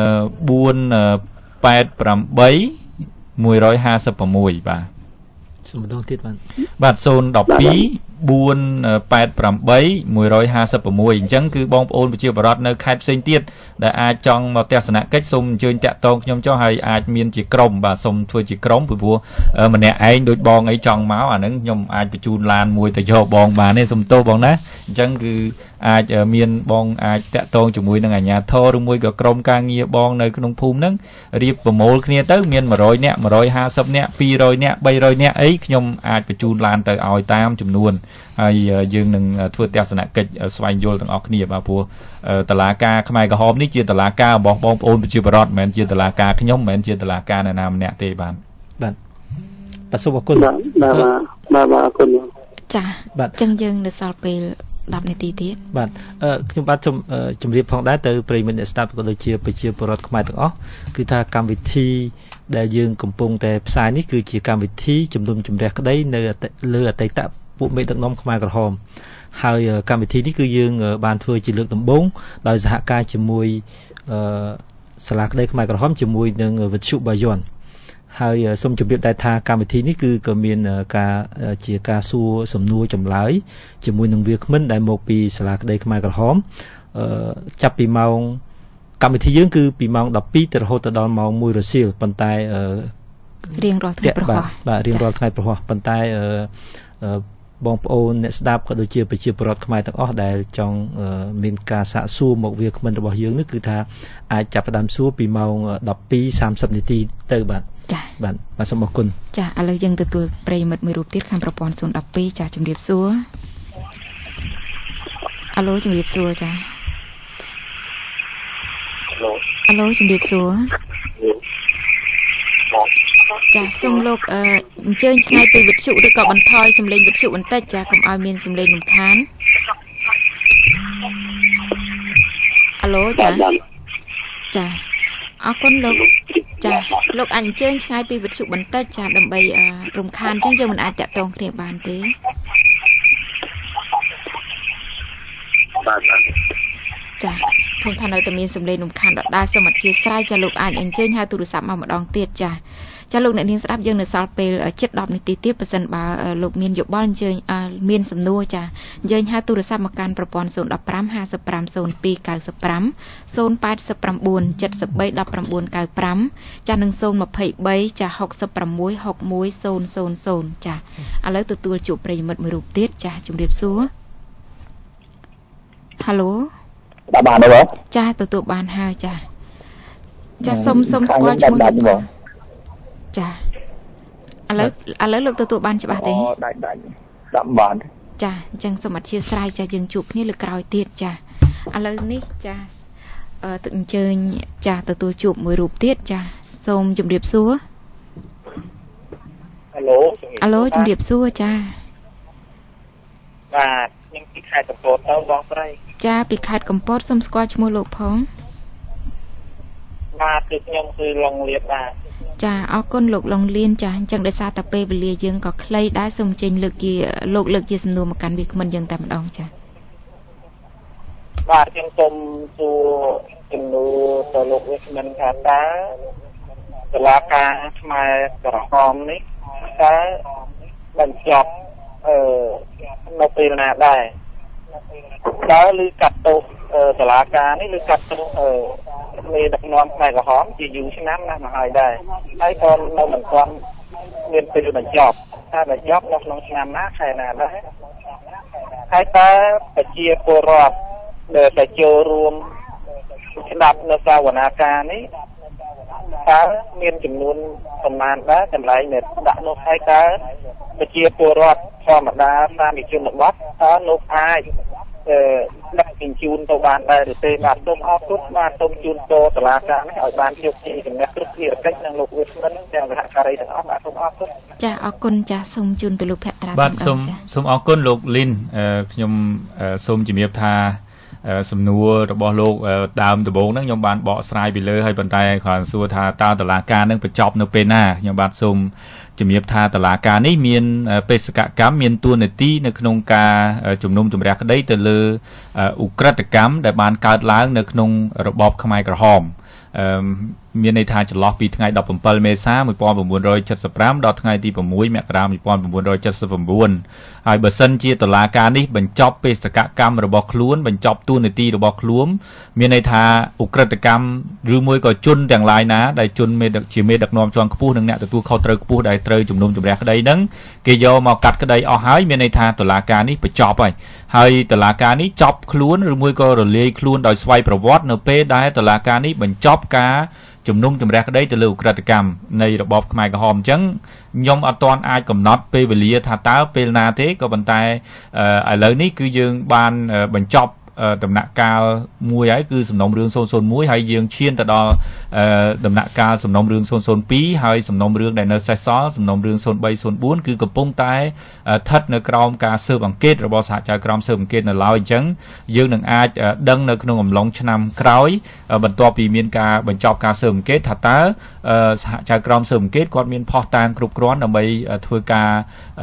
eight eight one five sixបាទសូមម្ដងទៀតបាទបាទzero one two four eight eight eight one five sixអញ្ចឹងគឺបងប្អូនប្រជាពលរដ្ឋនៅខេត្តផ្សេងទៀតដែលអាចចង់មកទស្សនកិច្ចសូមអញ្ជើញតាក់ទងខ្ញុំចុះហើយអាចមានជាក្រុមបាទសូមធ្វើជាក្រុមពីព្រោះម្នាក់ឯងដូចបងអីចង់មកអាហ្នឹងខ្ញុំអាចបញ្ជូនឡានមួយទៅយកបងបានទេសូមទោសបងណាអញ្ចឹងគឺអាចមានបងអាចតាក់ទងជាមួយនឹងអាជ្ញាធរឬមួយក៏ក្រុមការងារបងនៅក្នុងភូមិហ្នឹងរៀបប្រមូលគ្នាទៅមានone hundredនាក់one hundred fiftyនាក់two hundredនាក់three hundredនាក់អីខ្ញុំអាចបញ្ជូនឡានទៅឲ្យតាមចំនួនហើយយើងនឹងធ្វើទស្សនកិច្ចស្វែងយល់ទាំងអស់គ្នាបាទព្រោះតឡាការខ្មែរក្រហមនេះជាតឡាការរបស់បងប្អូនប្រជាពលរដ្ឋមិនមែនជាតឡាការខ្ញុំមិនមែនជាតឡាការអ្នកណាម្នាក់ទេបាទបាទបាទសូមអរគុណបាទបាទបាទអរគុណចាបាទអញ្ចឹងយើងនៅសល់ពេលtenនាទីទៀតបាទខ្ញុំបាទសូមជម្រាបផងដែរទៅប្រិយមិត្តអ្នកស្ដាប់ក៏ដូចជាប្រជាពលរដ្ឋខ្មែរទាំងអស់គឺថាកម្មវិធីដែលយើងកំពុងតែផ្សាយនេះគឺជាកម្មវិធីជំនុំជម្រះក្តីនៅលើអតីតពួកមេដឹកនាំខ្មែរក្រហមហើយកម្មវិធីនេះគឺយើងបានធ្វើជាលើកដំបូងដោយសហការជាមួយសាលាក្តីខ្មែរក្រហមជាមួយនឹងវិទ្យុបាយ័នហើយសូមជម្រាបដែរថាកម្មវិធីនេះគឺក៏មានការជាការសួរសំណួរចម្លើយជាមួយនឹងវាគ្មិនដែលមកពីសាលាក្តីខ្មែរក្រហមចាប់ពីម៉ោងកម្មវិធីយើងគឺពីម៉ោងtwelveទៅរហូតដល់ម៉ោងoneរសៀលប៉ុន្តែរៀងរាល់ថ្ងៃប្រហោះបាទរៀងរាល់ថ្ងៃប្រហោះប៉ុន្តែបងប្អូនអ្នកស្ដាប់ក៏ដូចជាប្រជាពលរដ្ឋខ្មែរទាំងអស់ដែលចង់មានការសាកសួរមកវាគ្មិនរបស់យើងនេះគឺថាអាចចាប់ផ្ដើមសួរពីម៉ោងtwelve thirtyនាទីទៅបាទចា៎បាទបាទសូមអរគុណចា៎ឥឡូវយើងទទួលប្រិយមិត្តមួយរូបទៀតខាងប្រព័ន្ធzero one twoចា៎ជំរាបសួរអាឡូជំរាបសួរចា៎អាឡូជំរាបសួរចាសូមលោកអញ្ជើញឆ្ងាយពីវិទ្យុឬក៏បន្ថយសំឡេងវិទ្យុបន្តិចចាកុំឲ្យមានសំឡេងរំខានអាឡូចាចាអរគុណលោកចាលោកអញ្ជើញឆ្ងាយពីវិទ្យុបន្តិចចាដើម្បីរំខានអញ្ចឹងយើងមិនអាចតាក់ទងគ្នាបានទេបាទចាឃើញថានៅតែមានសំឡេងរំខានដដែលសូមអធិស្ឋានចាលោកអាចអញ្ជើញហៅទូរស័ព្ទមកម្ដងទៀតចាចាលោកអ្នកនាងស្ដាប់យើងនៅសល់ពេលជិតtenនាទីទៀតបើសិនបើលោកមានយោបល់អញ្ជើញមានសំណួរចាអញ្ជើញហៅទូរស័ព្ទមកកាន់ប្រព័ន្ធzero one five five five zero two nine five zero eight nine seven three one nine nine fiveចានឹងzero two threeចាsix six six one zero zero zeroចាឥឡូវទទួលជួបប្រិយមិត្តមួយរូបទៀតចាជំរាបសួរហាឡូបាទបានទេចាទទួលបានហើយចាចាសុំសុំស្គាល់ឈ្មោះចាឥឡូវឥឡូវលោកទទួលបានច្បាស់ទេអូដាច់ដាច់ដាក់បានចាអញ្ចឹងសូមអធិស្ឋានចាយើងជួបគ្នាលើក្រោយទៀតចាឥឡូវនេះចាអឺទឹកអញ្ជើញចាទទួលជួបមួយរូបទៀតចាសូមជម្រាបសួរអាឡូអាឡូជម្រាបសួរចាបាទខ្ញុំពីខេត្តកំពតទៅបងស្រីចាពីខេត្តកំពតសូមស្គាល់ឈ្មោះលោកផងបាទគឺខ្ញុំគឺឡុងលៀនបាទចាអរគុណលោកឡុងលៀនចាអញ្ចឹងដោយសារតែពេលវេលាយើងក៏ខ្លីដែរសូមចេញលើកជាលោកលើកជាសំណួរមកកាន់វាគ្មិនយើងតែម្ដងចាបាទខ្ញុំសូមសួរសំណួរទៅលោកវាគ្មិនថាតើតុលាការខ្មែរក្រហមនេះតើបញ្ចប់អឺនៅពេលណាដែរតើឬកាត់ទោសតុលាការនេះឬកាត់ទោសអឺមេដឹកនាំខ្មែរក្រហមជាយូរឆ្នាំណាស់មកហើយដែរហើយក៏នៅមិនទាន់មានពេលបញ្ចប់ថាបញ្ចប់នៅក្នុងឆ្នាំណាខែណាដែរហើយតើប្រជាពលរដ្ឋដែលទៅចូលរួមស្ដាប់នៅសវនាការនេះតើមានចំនួនប្រមាណដែរកន្លែងដែលដាក់នោះហើយតើប្រជាពលរដ្ឋធម្មតាតាមវិជនបទតើលោកអាចដាក់ជញ្ជូនទៅបានដែរឬទេបាទសូមអរគុណបាទសូមជូនពរតុលាការនេះឲ្យបានជោគជ័យជំនះគ្រប់ភារកិច្ចនិងលោកវិស្មិនទាំងសហការីទាំងអស់បាទសូមអរគុណចាអរគុណចាសូមជូនទៅលោកភក្ត្រាបាទសូមសូមអរគុណលោកលីនខ្ញុំសូមជំរាបថាសំណួររបស់លោកដើមដំបូងហ្នឹងខ្ញុំបានបកស្រាយពីលើហើយប៉ុន្តែគ្រាន់សួរថាតើតុលាការនឹងបញ្ចប់នៅពេលណាខ្ញុំបាទសូមជំរាបថាតុលាការនេះមានបេសកកម្មមានតួនាទីនៅក្នុងការជំនុំជម្រះក្តីទៅលើឧក្រិដ្ឋកម្មដែលបានកើតឡើងនៅក្នុងរបបខ្មែរក្រហមអឺមានន័យថាចន្លោះពីថ្ងៃដប់ប្រាំមេសាmột nghìn chín trăm七十五ដល់ថ្ងៃទីsáuមករាmột nghìn chín trăm七十九ហើយបើសិនជាតុលាការនេះបញ្ចប់បេសកកម្មរបស់ខ្លួនបញ្ចប់តួនាទីរបស់ខ្លួនមានន័យថាឧក្រិដ្ឋកម្មឬមួយក៏ជនទាំងឡាយណាដែលជនមេដឹកជាមេដឹកនាំជាន់ខ្ពស់និងអ្នកទទួលខុសត្រូវខ្ពស់ដែលត្រូវជំនុំជម្រះក្តីហ្នឹងគេយកមកកាត់ក្តីអស់ហើយមានន័យថាតុលាការនេះបញ្ចប់ហើយហើយតុលាការនេះចប់ខ្លួនឬមួយក៏រលាយខ្លួនដោយស្វ័យប្រវត្តិនៅពេលដែលតុលាការនេះបញ្ចប់ការជំនុំជម្រះក្តីទៅលើឧក្រិដ្ឋកម្មនៃរបបខ្មែរក្រហមអញ្ចឹងខ្ញុំអត់ទាន់អាចកំណត់ពេលវេលាថាតើពេលណាទេក៏ប៉ុន្តែឥឡូវនេះគឺយើងបានបញ្ចប់ដំណាក់កាលមួយហើយគឺសំណុំរឿងศูนย์ศูนย์មួយហើយយើងឈានទៅដល់ដំណាក់កាលសំណុំរឿងศูนย์ศูนย์ពីរហើយសំណុំរឿងដែលនៅសេសសល់សំណុំរឿងศูนย์បីศูนย์បួនគឺកំពុងតែស្ថិតនៅក្រោមការស៊ើបអង្កេតរបស់សហចៅក្រមស៊ើបអង្កេតនៅឡើយអញ្ចឹងយើងនឹងអាចដឹងនៅក្នុងអំឡុងឆ្នាំក្រោយបន្ទាប់ពីមានការបញ្ចប់ការស៊ើបអង្កេតថាតើសហចៅក្រមស៊ើបអង្កេតគាត់មានភស្តុតាងគ្រប់គ្រាន់ដើម្បីធ្វើការ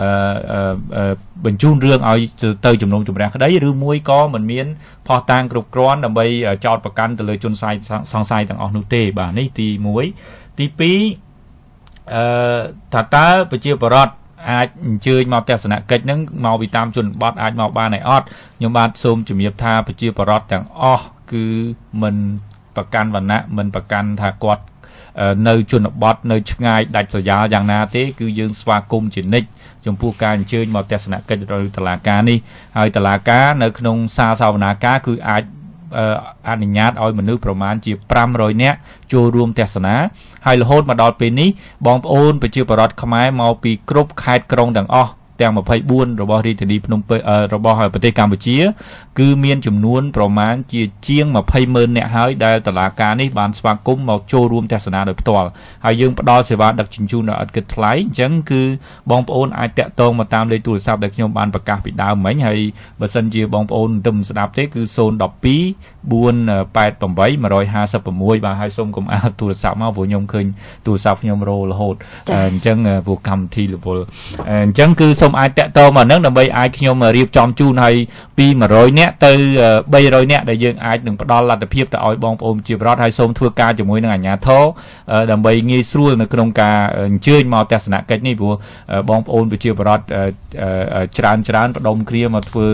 បញ្ជូនរឿងឲ្យទៅជំនុំជម្រះក្តីឬមួយក៏មិនមានភស្តុតាងគ្រប់គ្រាន់ដើម្បីចោទប្រកាន់ទៅលើជនសង្ស័យទាំងអស់នោះទេបាទនេះទីមួយទីពីរអឺថាតើប្រជាពលរដ្ឋអាចអញ្ជើញមកទស្សនកិច្ចហ្នឹងមកពីតាមជនបទអាចមកបានហើយអត់ខ្ញុំបាទសូមជំរាបថាប្រជាពលរដ្ឋទាំងអស់គឺមិនប្រកាន់វណ្ណៈមិនប្រកាន់ថាគាត់នៅជនបទនៅឆ្ងាយដាច់ស្រយាលយ៉ាងណាទេគឺយើងស្វាគមន៍ជានិច្ចចំពោះការអញ្ជើញមកទស្សនកិច្ចឬតុលាការនេះហើយតុលាការនៅក្នុងសារសវនាការគឺអាចអនុញ្ញាតឲ្យមនុស្សប្រមាណជាfive hundredនាក់ចូលរួមទស្សនាហើយរហូតមកដល់ពេលនេះបងប្អូនប្រជាពលរដ្ឋខ្មែរមកពីគ្រប់ខេត្តក្រុងទាំងអស់ទាំងtwenty-fourរបស់រាជធានីភ្នំពេញរបស់ប្រទេសកម្ពុជាគឺមានចំនួនប្រមាណជាជាងtwentyម៉ឺននាក់ហើយដែលតុលាការនេះបានស្វាគមន៍មកចូលរួមទស្សនាដោយផ្ទាល់ហើយយើងផ្ដល់សេវាដឹកជញ្ជូនដោយឥតគិតថ្លៃអញ្ចឹងគឺបងប្អូនអាចតាក់ទងមកតាមលេខទូរស័ព្ទដែលខ្ញុំបានប្រកាសពីដើមមិញហើយបើសិនជាបងប្អូនមិនស្ដាប់ទេគឺzero one two four eight eight eight one five sixបាទហើយសូមកុំអាលទូរស័ព្ទមកព្រោះខ្ញុំឃើញទូរស័ព្ទខ្ញុំរោរហូតអញ្ចឹងព្រោះកម្មវិធីរវល់អញ្ចឹងគឺសូមអាចតាក់ទងមកហ្នឹងដើម្បីអាចខ្ញុំរៀបចំជូនឲ្យពីone hundredនាក់ទៅthree hundredនាក់ដែលយើងអាចនឹងផ្ដល់លទ្ធភាពទៅឲ្យបងប្អូនជាប្រវត្តិហើយសូមធ្វើការជាមួយនឹងអាជ្ញាធរដើម្បីងាយស្រួលនៅក្នុងការអញ្ជើញមកទស្សនកិច្ចនេះព្រោះបងប្អូនប្រជាពលរដ្ឋច្រើនច្រើនបដុំគ្រាមកធ្វើ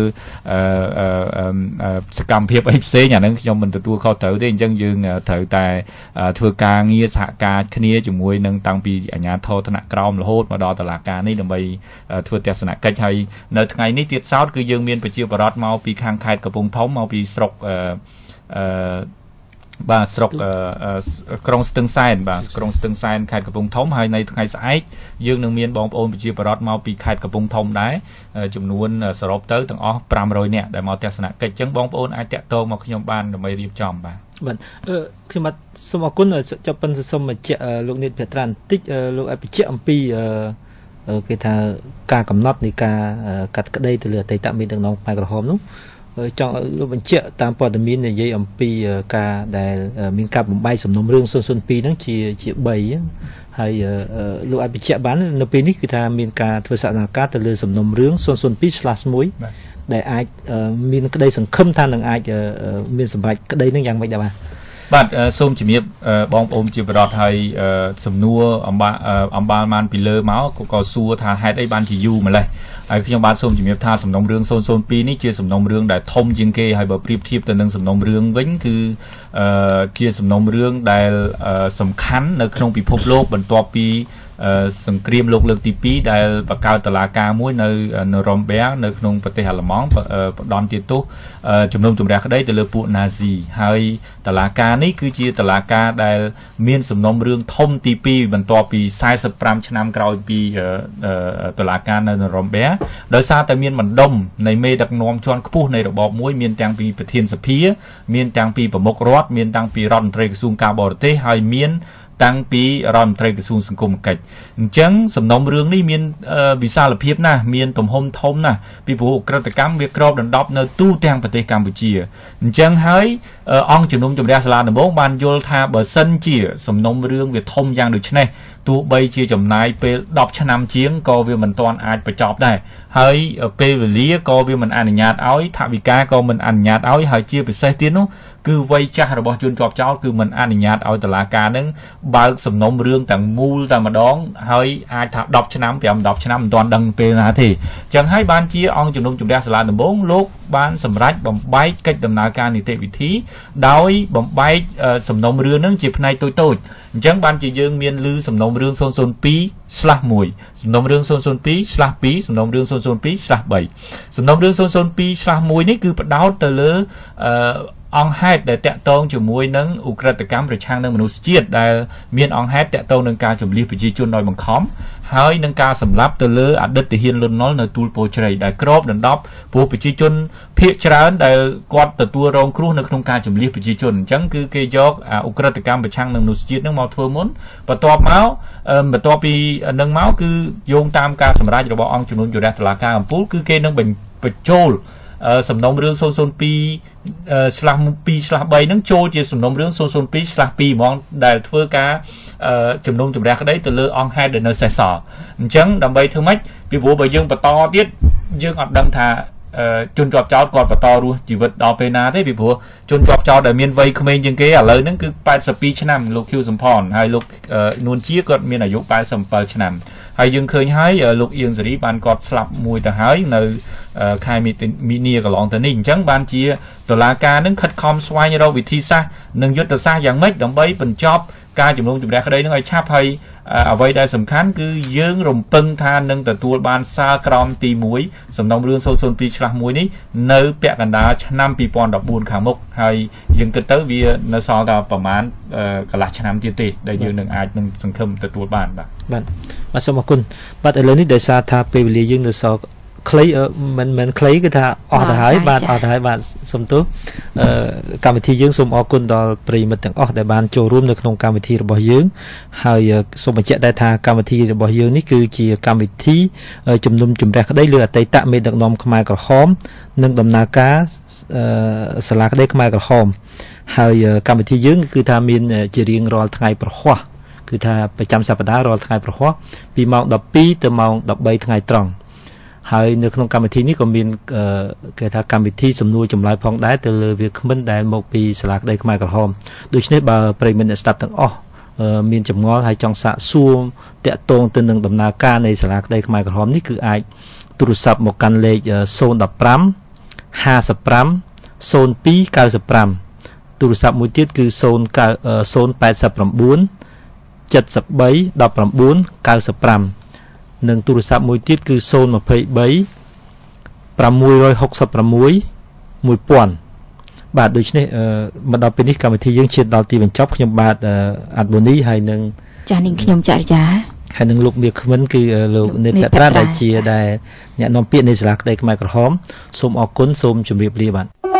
សកម្មភាពអីផ្សេងអាហ្នឹងខ្ញុំមិនទទួលខុសត្រូវទេអញ្ចឹងយើងត្រូវតែធ្វើការងារសហការគ្នាជាមួយនឹងតាំងពីអាជ្ញាធរថ្នាក់ក្រោមរហូតមកដល់តុលាការនេះដើម្បីធ្វើទស្សនកិច្ចហើយនៅថ្ងៃនេះទៀតសោតគឺយើងមានប្រជាពលរដ្ឋមកពីខាងខេត្តកំពង់ធំមកពីស្រុកអឺអឺបាទស្រុកក្រុងស្ទឹងសែនបាទក្រុងស្ទឹងសែនខេត្តកំពង់ធំហើយនៅថ្ងៃស្អែកយើងនឹងមានបងប្អូនប្រជាពលរដ្ឋមកពីខេត្តកំពង់ធំដែរចំនួនសរុបទៅទាំងអស់five hundredនាក់ដែលមកទស្សនកិច្ចអញ្ចឹងបងប្អូនអាចតាក់ទងមកខ្ញុំបានដើម្បីរៀបចំបាទបាទខ្ញុំបាទសូមអរគុណចាប់ប៉ុន្តែសូមបញ្ជាក់លោកនាយកប្រធានបន្តិចលោកអាចបញ្ជាក់អំពីគេថាការកំណត់នៃការកាត់ក្តីទៅលើអតីតមេដឹកនាំខ្មែរក្រហមនោះចង់លោកបញ្ជាក់តាមព័ត៌មាននិយាយអំពីការដែលមានការបំបីសំណុំរឿងzero zero twoហ្នឹងជាជាthreeហើយលោកអាចបញ្ជាក់បាននៅពេលនេះគឺថាមានការធ្វើសកម្មភាពទៅលើសំណុំរឿងzero zero two slash oneដែលអាចមានក្តីសង្ឃឹមថានឹងអាចមានសម្រេចក្តីនឹងយ៉ាងម៉េចដែរបាទបាទសូមជំរាបបងប្អូនជាប្រវត្តិហើយសំណួរអំបាលអំបាលបានពីលើមកក៏សួរថាហេតុអីបានជាយូរម្លេះហើយខ្ញុំបាទសូមជំរាបថាសំណុំរឿងzero zero twoនេះជាសំណុំរឿងដែលធំជាងគេហើយបើប្រៀបធៀបទៅនឹងសំណុំរឿងវិញគឺជាសំណុំរឿងដែលសំខាន់នៅក្នុងពិភពលោកបន្ទាប់ពីសង្គ្រាមលោកលើកទីពីរដែលបង្កើតតុលាការមួយនៅនៅរ៉ុំប៊ែនៅក្នុងប្រទេសអាល្លឺម៉ង់ផ្ដន់ទាទោសជំនុំជម្រះក្តីទៅលើពួកណាស៊ីហើយតុលាការនេះគឺជាតុលាការដែលមានសំណុំរឿងធំទីពីរបន្ទាប់ពីសែសិបប្រាំឆ្នាំក្រោយពីតុលាការនៅរ៉ុំប៊ែដោយសារតែមានបណ្ដុំនៃមេដឹកនាំជាន់ខ្ពស់នៃរបបមួយមានទាំងពីប្រធានសភាមានទាំងពីប្រមុខរដ្ឋមានទាំងពីរដ្ឋមន្ត្រីក្រសួងការបរទេសហើយមានតាំងពីរដ្ឋមន្ត្រីក្រសួងសង្គមកិច្ចអញ្ចឹងសំណុំរឿងនេះមានវិសាលភាពណាស់មានទំហំធំណាស់ពីព្រោះក្រិតកម្មវាគ្របដណ្ដប់នៅទូទាំងប្រទេសកម្ពុជាអញ្ចឹងហើយអង្គជំនុំជម្រះសាលាដំបងបានយល់ថាបើសិនជាសំណុំរឿងវាធំយ៉ាងដូចនេះទោះបីជាចំណាយពេលដប់ឆ្នាំជាងក៏វាមិនទាន់អាចបញ្ចប់ដែរហើយពេលវេលាក៏វាមិនអនុញ្ញាតឲ្យថវិកាក៏មិនអនុញ្ញាតឲ្យហើយជាពិសេសទៀតនោះគឺវ័យចាស់របស់ជនជាប់ចោតគឺមិនអនុញ្ញាតឲ្យតុលាការនឹងបើកសំណុំរឿងទាំងមូលតែម្ដងហើយអាចថាដប់ឆ្នាំប្រាំដប់ឆ្នាំមិនទាន់ដឹងពេលណាទេអញ្ចឹងហើយបានជាអង្គជំនុំជម្រះសាលាដំបងលោកបានសម្រេចបំបែកកិច្ចដំណើរការនីតិវិធីដោយបំបែកសំណុំរឿងនឹងជាផ្នែកតូចតូចអញ្ចឹងបានជាយើងមានឮសំណុំរឿង ศูนย์ ศูนย์ ពីរ ស្លាស់ មួយ សំណុំរឿង ศูนย์ ศูนย์ ពីរ ស្លាស់ ពីរ សំណុំរឿង ศูนย์ ศูนย์ ពីរ ស្លាស់ បី សំណុំរឿង ศูนย์ ศูนย์ ពីរ ស្លាស់ មួយ នេះគឺផ្ដោតទៅលើអឺអង្គហេតុដែលតាក់ទងជាមួយនឹងឧក្រិដ្ឋកម្មប្រឆាំងនឹងមនុស្សជាតិដែលមានអង្គហេតុតាក់ទងនឹងការចម្លៀសប្រជាជនដោយបង្ខំហើយនឹងការសម្លាប់ទៅលើអតីតទាហានលន់នល់នៅទូលពោធិ៍ជ្រៃដែលគ្របដណ្ដប់ពួកប្រជាជនភាគច្រើនដែលគាត់ទទួលរងគ្រោះនៅក្នុងការចម្លៀសប្រជាជនអញ្ចឹងគឺគេយកឧក្រិដ្ឋកម្មប្រឆាំងនឹងមនុស្សជាតិនឹងមកធ្វើមុនបន្ទាប់មកបន្ទាប់ពីនឹងមកគឺយោងតាមការសម្រេចរបស់អង្គជំនុំជម្រះតុលាការកំពូលគឺគេនឹងបញ្ចូលសំណុំរឿង ศูนย์ ศูนย์ ពីរ ស្លាស់ ពីរ ស្លាស់ បី ហ្នឹងចូលជាសំណុំរឿង ศูนย์ ศูนย์ ពីរ ស្លាស់ ពីរ ហ្មងដែលធ្វើការជំនុំជម្រះក្តីទៅលើអង្គហេតុដែលនៅសេសសល់អញ្ចឹងដើម្បីធ្វើម៉េចពីព្រោះបើយើងបន្តទៀតយើងអត់ដឹងថាជនជាប់ចោតគាត់បន្តរស់ជីវិតដល់ពេលណាទេពីព្រោះជនជាប់ចោតដែលមានវ័យក្មេងជាងគេឥឡូវហ្នឹងគឺแปดสิบពីរឆ្នាំលោកខៀវសំផនហើយលោកនួនជាគាត់មានអាយុแปดสิบเจ็ดឆ្នាំហើយយើងឃើញហើយលោកអៀងសេរីបានគាត់ស្លាប់មួយទៅហើយនៅខែមីនាកន្លងទៅនេះអញ្ចឹងបានជាតុលាការនឹងខិតខំស្វែងរកវិធីសាស្ត្រនិងយុទ្ធសាស្ត្រយ៉ាងម៉េចដើម្បីបញ្ចប់ការជំនុំជម្រះក្តីនឹងឲ្យឆាប់ហើយអ្វីដែលសំខាន់គឺយើងរំពឹងថានឹងទទួលបានសារក្រមទីមួយសំណុំរឿង ศูนย์ ศูนย์ ពីរ ឆ្លាស់ មួយនេះនៅពាក់កណ្ដាលឆ្នាំពីរពាន់ដប់បួនខាងមុខហើយយើងគិតទៅវានៅសល់តែប្រហែលកន្លះឆ្នាំទៀតទេដែលយើងនឹងអាចនឹងសង្ឃឹមទទួលបានបាទបាទបាទសូមអរគុណបាទឥឡូវនេះដោយសារថាពេលវេលាយើងនៅសល់ខ្លីមិនមិនខ្លីគឺថាអស់ទៅហើយបាទអស់ទៅហើយបាទសូមទោសអឺកម្មវិធីយើងសូមអរគុណដល់ប្រិយមិត្តទាំងអស់ដែលបានចូលរួមនៅក្នុងកម្មវិធីរបស់យើងហើយសូមបញ្ជាក់ដែរថាកម្មវិធីរបស់យើងនេះគឺជាកម្មវិធីជំនុំជម្រះក្តីលើអតីតមេដឹកនាំខ្មែរក្រហមនិងដំណើរការសាលាក្តីខ្មែរក្រហមហើយកម្មវិធីយើងគឺថាមានជារៀងរាល់ថ្ងៃប្រហ័សគឺថាប្រចាំសប្តាហ៍រាល់ថ្ងៃប្រហ័សពីម៉ោងដប់ពីរទៅម៉ោងដប់បីថ្ងៃត្រង់ហើយនៅក្នុងកម្មវិធីនេះក៏មានគេថាកម្មវិធីសំណួរចម្លើយផងដែរទៅលើវាគ្មិនដែលមកពីសាលាក្តីខ្មែរក្រហមដូច្នេះបើប្រិយមិត្តអ្នកស្ដាប់ទាំងអស់មានចម្ងល់ហើយចង់សាកសួរតាក់ទងទៅនឹងដំណើរការនៃសាលាក្តីខ្មែរក្រហមនេះគឺអាចទូរស័ព្ទមកកាន់លេខศูนย์ หนึ่ง ห้า ห้า สิบ ห้า ศูนย์ สอง เก้า เก้า ទូរស័ព្ទមួយទៀតគឺศูนย์ แปด เก้า เจ็ด สาม เจ็ด สาม เก้า เก้า ห้าនិងទូរស័ព្ទមួយទៀតគឺศูนย์ สอง สาม หก หก หนึ่ง พันបាទដូច្នេះមកដល់ពេលនេះកម្មវិធីយើងឈានដល់ទីបញ្ចប់ខ្ញុំបាទអាត់បូនីហើយនឹងចាស់នាងខ្ញុំចរិយាហើយនឹងលោកមាសខ្វិនគឺលោកនេតត្រាដែលជាដែលអ្នកនាំពាក្យនៃសាលាក្តីខ្មែរក្រហមសូមអរគុណសូមជម្រាបលាបាទ